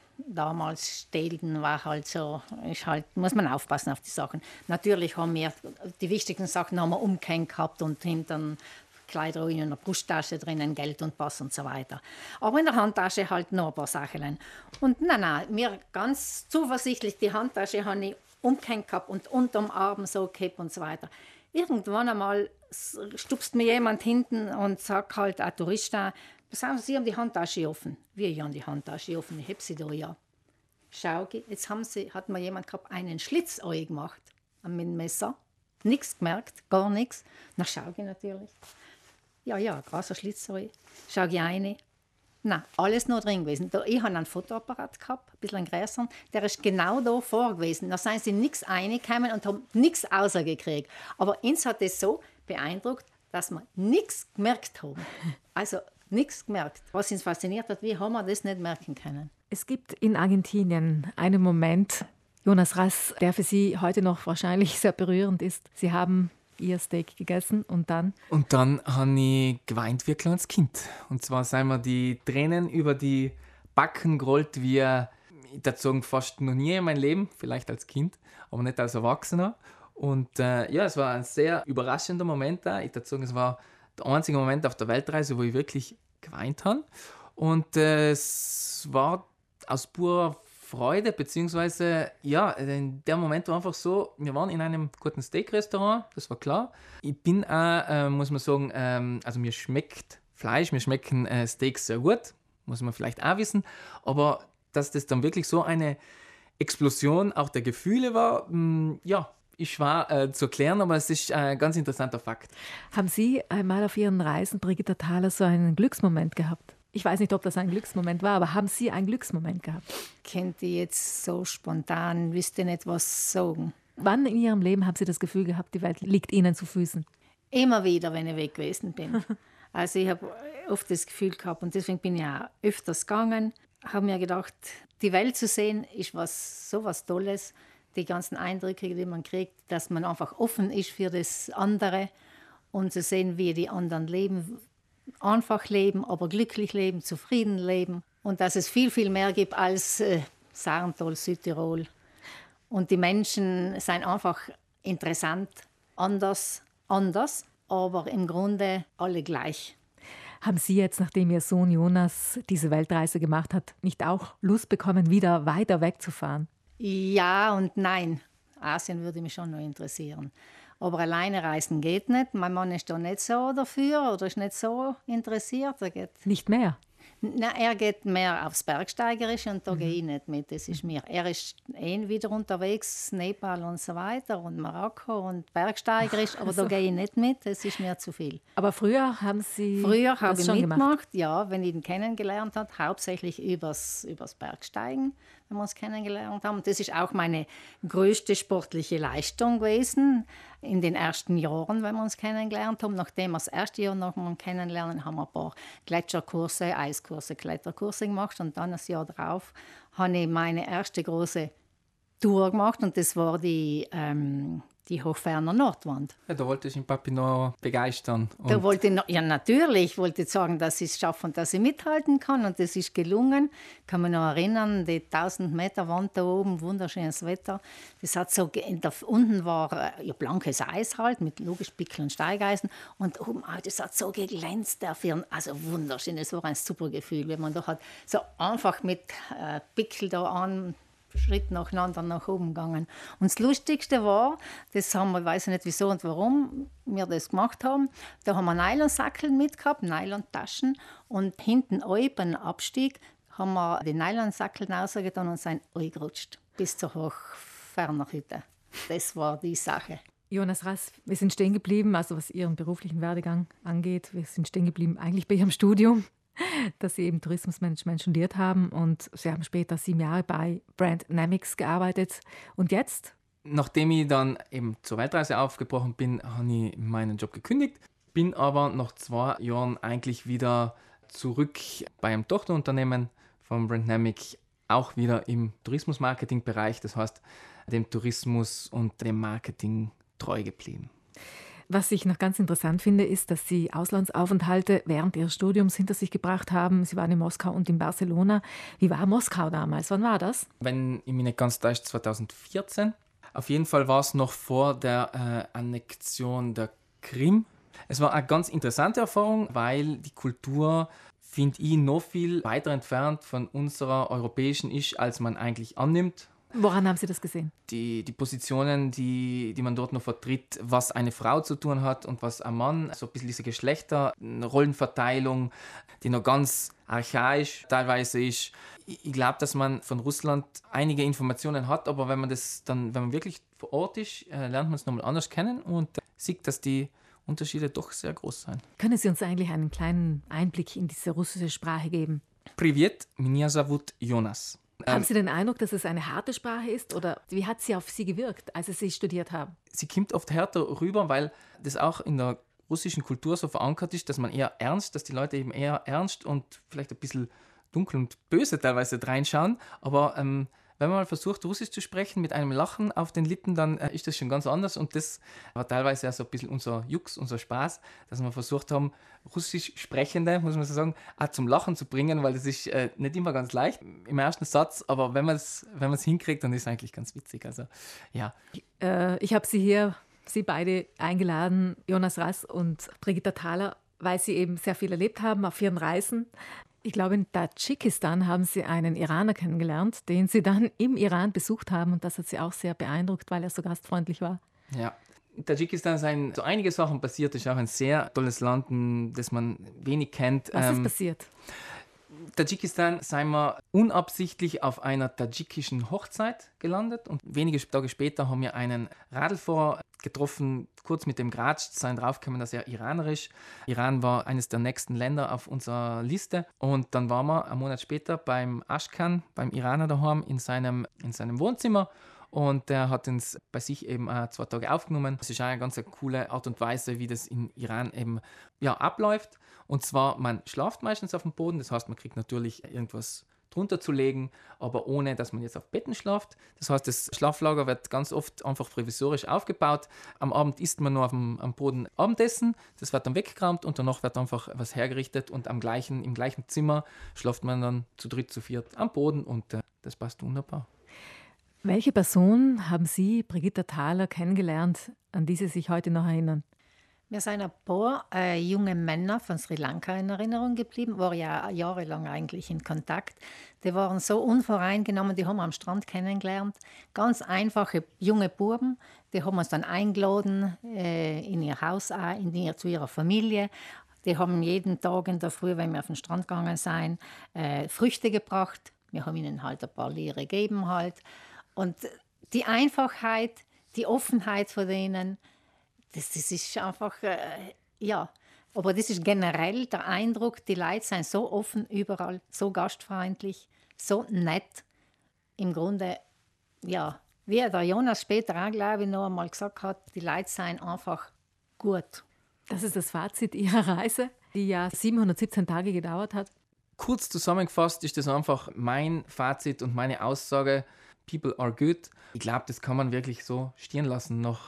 Damals Stehlen war halt so, ist halt, muss man aufpassen auf die Sachen. Natürlich haben wir die wichtigsten Sachen haben wir umgehängt gehabt und hinten Kleider in einer Brusttasche drinnen, Geld und Pass und so weiter. Aber in der Handtasche halt noch ein paar Sachen. Und nein, nein, mir ganz zuversichtlich, die Handtasche habe ich umgehängt gehabt und unterm Arm so gehabt und so weiter. Irgendwann einmal stupst mir jemand hinten und sagt halt, ein Tourist, pass auf, Sie haben die Handtasche offen. Wie, ich habe die Handtasche offen, ich habe sie da, ja. Schau, jetzt haben sie, hat mir jemand gehabt, einen Schlitz gemacht mit dem Messer. Nichts gemerkt, gar nichts. Na, schau ich natürlich. Ja, ja, großer Schlitz. Schau ich rein. Nein, alles noch drin gewesen. Da, ich habe einen Fotoapparat gehabt, ein bisschen größer. Der ist genau da vor gewesen. Da sind sie nichts reingekommen und haben nichts rausgekriegt. Aber uns hat es so beeindruckt, dass wir nichts gemerkt haben. Also nichts gemerkt. Was uns fasziniert hat, wie haben wir das nicht merken können? Es gibt in Argentinien einen Moment, Jonas Rass, der für Sie heute noch wahrscheinlich sehr berührend ist. Sie haben Ihr Steak gegessen und dann? Und dann habe ich geweint wie ein kleines Kind. Und zwar sind mir die Tränen über die Backen gerollt wie, ich würde sagen, fast noch nie in meinem Leben, vielleicht als Kind, aber nicht als Erwachsener. Und äh, ja, es war ein sehr überraschender Moment da. Ich würde sagen, es war der einzige Moment auf der Weltreise, wo ich wirklich geweint habe. Und äh, es war aus purer Freude, beziehungsweise, ja, in dem Moment war einfach so, wir waren in einem guten Steak-Restaurant, das war klar. Ich bin auch, äh, muss man sagen, ähm, also mir schmeckt Fleisch, mir schmecken äh, Steaks sehr gut, muss man vielleicht auch wissen, aber dass das dann wirklich so eine Explosion auch der Gefühle war, mh, ja, ist schwer äh, zu erklären, aber es ist ein ganz interessanter Fakt. Haben Sie einmal auf Ihren Reisen, Brigitte Thaler, so einen Glücksmoment gehabt? Ich weiß nicht, ob das ein Glücksmoment war, aber haben Sie einen Glücksmoment gehabt? Könnte ich jetzt so spontan, wüsste nicht, was sagen. Wann in Ihrem Leben haben Sie das Gefühl gehabt, die Welt liegt Ihnen zu Füßen? Immer wieder, wenn ich weg gewesen bin. Also ich habe oft das Gefühl gehabt und deswegen bin ich auch öfters gegangen. Habe mir gedacht, die Welt zu sehen ist was, so was Tolles. Die ganzen Eindrücke, die man kriegt, dass man einfach offen ist für das andere und zu sehen, wie die anderen leben. Einfach leben, aber glücklich leben, zufrieden leben. Und dass es viel, viel mehr gibt als äh, Sarntal, Südtirol. Und die Menschen sind einfach interessant, anders, anders, aber im Grunde alle gleich. Haben Sie jetzt, nachdem Ihr Sohn Jonas diese Weltreise gemacht hat, nicht auch Lust bekommen, wieder weiter wegzufahren? Ja und nein. Asien würde mich schon noch interessieren. Aber alleine reisen geht nicht. Mein Mann ist da nicht so dafür oder ist nicht so interessiert. Er geht, nicht mehr? Na, er geht mehr aufs Bergsteigerische und da mhm. gehe ich nicht mit. Das ist mir. Er ist eh wieder unterwegs, Nepal und so weiter und Marokko und Bergsteigerisch, aber also. Da gehe ich nicht mit. Das ist mir zu viel. Aber früher haben Sie Früher habe ich schon mitgemacht, gemacht? Ja, wenn ich ihn kennengelernt habe, hauptsächlich übers, übers Bergsteigen, wenn wir uns kennengelernt haben. Das ist auch meine größte sportliche Leistung gewesen in den ersten Jahren, wenn wir uns kennengelernt haben. Nachdem wir das erste Jahr noch mal kennenlernen, haben wir ein paar Gletscherkurse, Eiskurse, Kletterkurse gemacht und dann das Jahr darauf habe ich meine erste große Tour gemacht und das war die, ähm, die Hochferner Nordwand. Ja, da wollte ich den Papi noch begeistern. Und Da wollte ich noch, ja natürlich, wollte ich sagen, dass ich es schaffe und dass ich mithalten kann und das ist gelungen. Ich kann mich noch erinnern, die tausend Meter Wand da oben, wunderschönes Wetter. Das hat so, ge- da unten war äh, ja, blankes Eis halt, mit logisch Pickel und Steigeisen und oben, ah, das hat so geglänzt, der Firn, also wunderschön, es war ein super Gefühl, wenn man da hat so einfach mit äh, Pickel da an Schritt nacheinander nach oben gegangen. Und das Lustigste war, das haben wir, ich weiß nicht wieso und warum wir das gemacht haben, da haben wir Nylonsackeln mitgehabt, Nylontaschen und hinten oben beim Abstieg haben wir die Nylonsackeln rausgetan und sind eingerutscht bis zur Hochfernerhütte. Das war die Sache. Jonas Rass, wir sind stehen geblieben, also was Ihren beruflichen Werdegang angeht. Wir sind stehen geblieben eigentlich bei Ihrem Studium, dass Sie eben Tourismusmanagement studiert haben und Sie haben später sieben Jahre bei Brand Dynamics gearbeitet. Und jetzt? nachdem ich dann eben zur Weltreise aufgebrochen bin, habe ich meinen Job gekündigt, bin aber nach zwei Jahren eigentlich wieder zurück bei einem Tochterunternehmen von Brand Dynamics, auch wieder im Tourismus-Marketing-Bereich, das heißt dem Tourismus und dem Marketing treu geblieben. Was ich noch ganz interessant finde, ist, dass Sie Auslandsaufenthalte während Ihres Studiums hinter sich gebracht haben. Sie waren in Moskau und in Barcelona. Wie war Moskau damals? Wann war das? Wenn ich mich nicht ganz täusche, zwanzig vierzehn. Auf jeden Fall war es noch vor der äh, Annexion der Krim. Es war eine ganz interessante Erfahrung, weil die Kultur, finde ich, noch viel weiter entfernt von unserer europäischen ist, als man eigentlich annimmt. Woran haben Sie das gesehen? Die, die Positionen, die, die man dort noch vertritt, was eine Frau zu tun hat und was ein Mann, so ein bisschen diese Geschlechterrollenverteilung, die noch ganz archaisch teilweise ist. Ich, ich glaube, dass man von Russland einige Informationen hat, aber wenn man das dann, wenn man wirklich vor Ort ist, äh, lernt man es nochmal anders kennen und äh, sieht, dass die Unterschiede doch sehr groß sind. Können Sie uns eigentlich einen kleinen Einblick in diese russische Sprache geben? Privet, меня zовут Jonas. Haben Sie den Eindruck, dass es eine harte Sprache ist? Oder wie hat sie auf Sie gewirkt, als Sie studiert haben? Sie kommt oft härter rüber, weil das auch in der russischen Kultur so verankert ist, dass man eher ernst, dass die Leute eben eher ernst und vielleicht ein bisschen dunkel und böse teilweise reinschauen. Aber ähm, wenn man mal versucht, Russisch zu sprechen mit einem Lachen auf den Lippen, dann äh, ist das schon ganz anders. Und das war teilweise ja so ein bisschen unser Jux, unser Spaß, dass wir versucht haben, Russisch Sprechende, muss man so sagen, auch zum Lachen zu bringen, weil das ist äh, nicht immer ganz leicht im ersten Satz, aber wenn man es wenn man's hinkriegt, dann ist es eigentlich ganz witzig. Also, ja. Äh, ich habe Sie hier, Sie beide eingeladen, Jonas Rass und Brigitta Thaler, weil Sie eben sehr viel erlebt haben auf Ihren Reisen. Ich glaube, in Tadschikistan haben Sie einen Iraner kennengelernt, den Sie dann im Iran besucht haben. Und das hat Sie auch sehr beeindruckt, weil er so gastfreundlich war. Ja. In Tadschikistan sind so einige Sachen passiert. Es ist auch ein sehr tolles Land, das man wenig kennt. Was ähm, ist passiert? Tadschikistan sind wir unabsichtlich auf einer tadschikischen Hochzeit gelandet und wenige Tage später haben wir einen Radlfahrer getroffen, kurz mit dem Gratsch, sind draufgekommen, dass er Iraner ist. Iran war eines der nächsten Länder auf unserer Liste und dann waren wir einen Monat später beim Ashkan, beim Iraner daheim, in seinem, in seinem Wohnzimmer. Und der hat uns bei sich eben auch zwei Tage aufgenommen. Das ist auch eine ganz coole Art und Weise, wie das in Iran eben ja, abläuft. Und zwar, man schlaft meistens auf dem Boden, das heißt, man kriegt natürlich irgendwas drunter zu legen, aber ohne, dass man jetzt auf Betten schlaft. Das heißt, das Schlaflager wird ganz oft einfach provisorisch aufgebaut. Am Abend isst man nur auf dem, am Boden Abendessen, das wird dann weggeräumt und danach wird einfach was hergerichtet und am gleichen, im gleichen Zimmer schlaft man dann zu dritt, zu viert am Boden und äh, das passt wunderbar. Welche Person haben Sie, Brigitta Thaler, kennengelernt, an die Sie sich heute noch erinnern? Wir sind ein paar äh, junge Männer von Sri Lanka in Erinnerung geblieben, war ja jahrelang eigentlich in Kontakt. Die waren so unvoreingenommen, die haben wir am Strand kennengelernt. Ganz einfache junge Buben, die haben uns dann eingeladen äh, in ihr Haus, auch, in ihr, zu ihrer Familie. Die haben jeden Tag in der Früh, wenn wir auf den Strand gegangen sind, äh, Früchte gebracht. Wir haben ihnen halt ein paar Lire gegeben halt. Und die Einfachheit, die Offenheit von denen, das, das ist einfach, äh, ja. Aber das ist generell der Eindruck, die Leute sind so offen überall, so gastfreundlich, so nett. Im Grunde, ja, wie der Jonas später auch, glaube ich, noch einmal gesagt hat, die Leute sind einfach gut. Das ist das Fazit Ihrer Reise, die ja siebenhundertsiebzehn Tage gedauert hat. Kurz zusammengefasst ist das einfach mein Fazit und meine Aussage. People are good. Ich glaube, das kann man wirklich so stehen lassen nach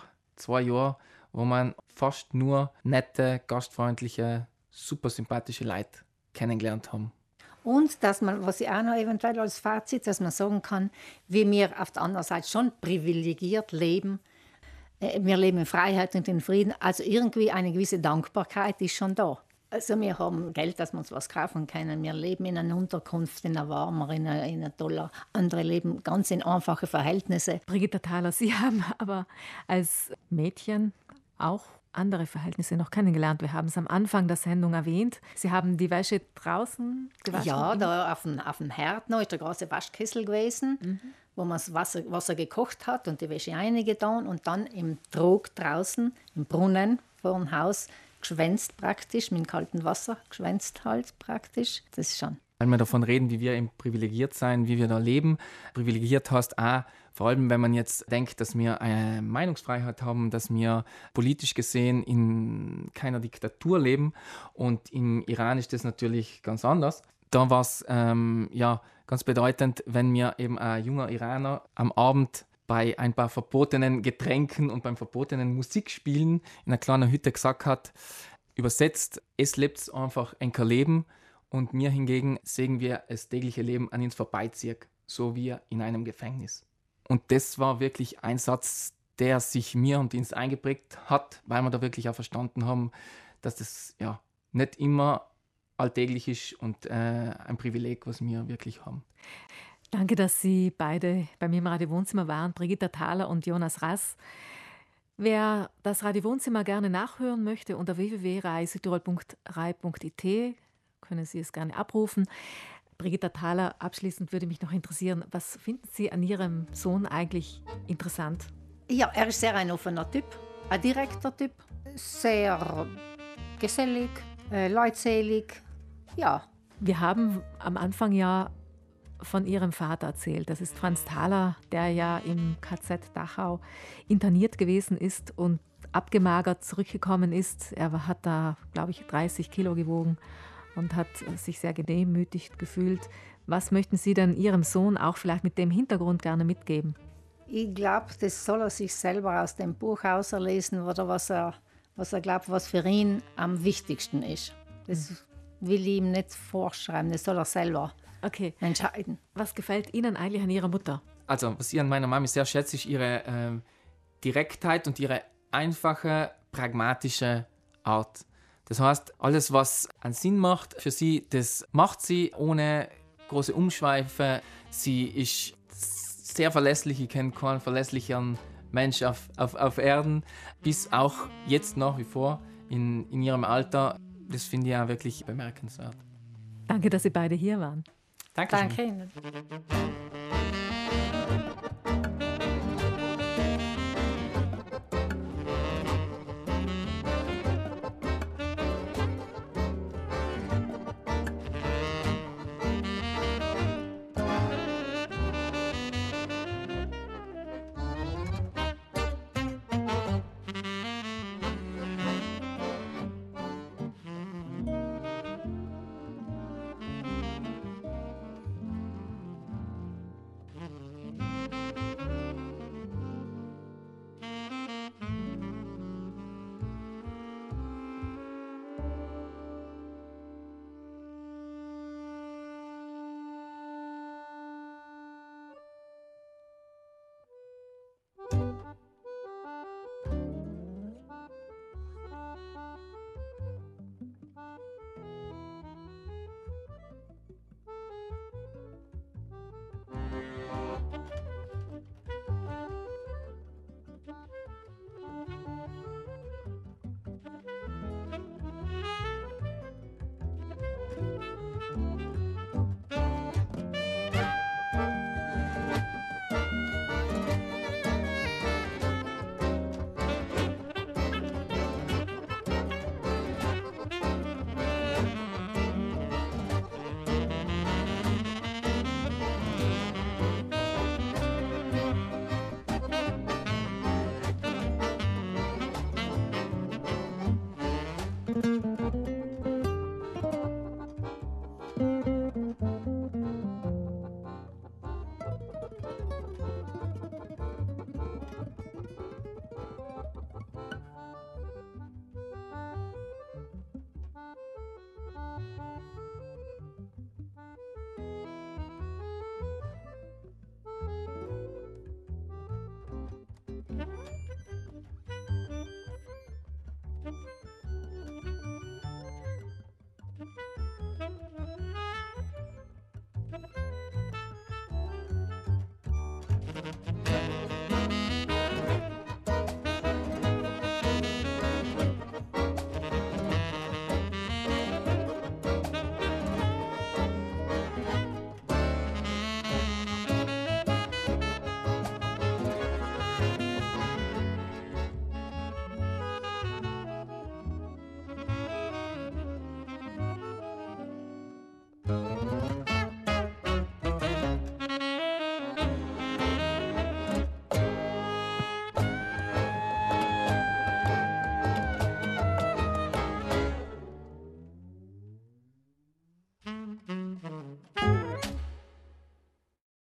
zwei Jahren, wo man fast nur nette, gastfreundliche, super sympathische Leute kennengelernt haben. Und dass man, was ich auch noch eventuell als Fazit, dass man sagen kann, wie wir auf der anderen Seite schon privilegiert leben. Wir leben in Freiheit und in Frieden. Also irgendwie eine gewisse Dankbarkeit ist schon da. Also wir haben Geld, dass wir uns was kaufen können. Wir leben in einer Unterkunft, in einer warmer, in einer, in einer toller. Andere leben ganz in einfache Verhältnisse. Brigitta Thaler, Sie haben aber als Mädchen auch andere Verhältnisse noch kennengelernt. Wir haben es am Anfang der Sendung erwähnt. Sie haben die Wäsche draußen gewaschen? Ja, da auf dem, auf dem Herd noch ist der große Waschkessel gewesen, mhm. wo man das Wasser, Wasser gekocht hat und die Wäsche reingetan und dann im Trog draußen, im Brunnen vor dem Haus, geschwänzt praktisch, mit kaltem Wasser, geschwänzt halt praktisch, das ist schon. Wenn wir davon reden, wie wir eben privilegiert sein, wie wir da leben, privilegiert heißt auch, vor allem wenn man jetzt denkt, dass wir eine Meinungsfreiheit haben, dass wir politisch gesehen in keiner Diktatur leben und im Iran ist das natürlich ganz anders. Da war es ähm, ja, ganz bedeutend, wenn mir eben ein junger Iraner am Abend bei ein paar verbotenen Getränken und beim verbotenen Musikspielen in einer kleinen Hütte gesagt hat, übersetzt, es lebt einfach ein Leben und mir hingegen sehen wir das tägliche Leben an uns vorbeizieht, so wie in einem Gefängnis. Und das war wirklich ein Satz, der sich mir und uns eingeprägt hat, weil wir da wirklich auch verstanden haben, dass das ja nicht immer alltäglich ist und äh, ein Privileg, was wir wirklich haben. Danke, dass Sie beide bei mir im Radio Wohnzimmer waren, Brigitta Thaler und Jonas Rass. Wer das Radio Wohnzimmer gerne nachhören möchte, unter w w w punkt rai südtirol punkt r a i punkt i t können Sie es gerne abrufen. Brigitta Thaler, abschließend würde mich noch interessieren, was finden Sie an Ihrem Sohn eigentlich interessant? Ja, er ist sehr ein offener Typ, ein direkter Typ, sehr gesellig, äh, leutselig, ja. Wir haben am Anfang ja von Ihrem Vater erzählt. Das ist Franz Thaler, der ja im K Z Dachau interniert gewesen ist und abgemagert zurückgekommen ist. Er hat da, glaube ich, dreißig Kilo gewogen und hat sich sehr gedemütigt gefühlt. Was möchten Sie denn Ihrem Sohn auch vielleicht mit dem Hintergrund gerne mitgeben? Ich glaube, das soll er sich selber aus dem Buch auserlesen, oder was er, was er glaubt, was für ihn am wichtigsten ist. Das will ich ihm nicht vorschreiben, das soll er selber okay. entscheiden. Was gefällt Ihnen eigentlich an Ihrer Mutter? Also, was ich an meiner Mami sehr schätze, ist ihre äh, Direktheit und ihre einfache, pragmatische Art. Das heißt, alles, was einen Sinn macht für sie, das macht sie ohne große Umschweife. Sie ist sehr verlässlich. Ich kenne keinen verlässlicheren Mensch auf, auf, auf Erden, bis auch jetzt nach wie vor in, in ihrem Alter. Das finde ich auch wirklich bemerkenswert. Danke, dass Sie beide hier waren. Danke. Danke Ihnen.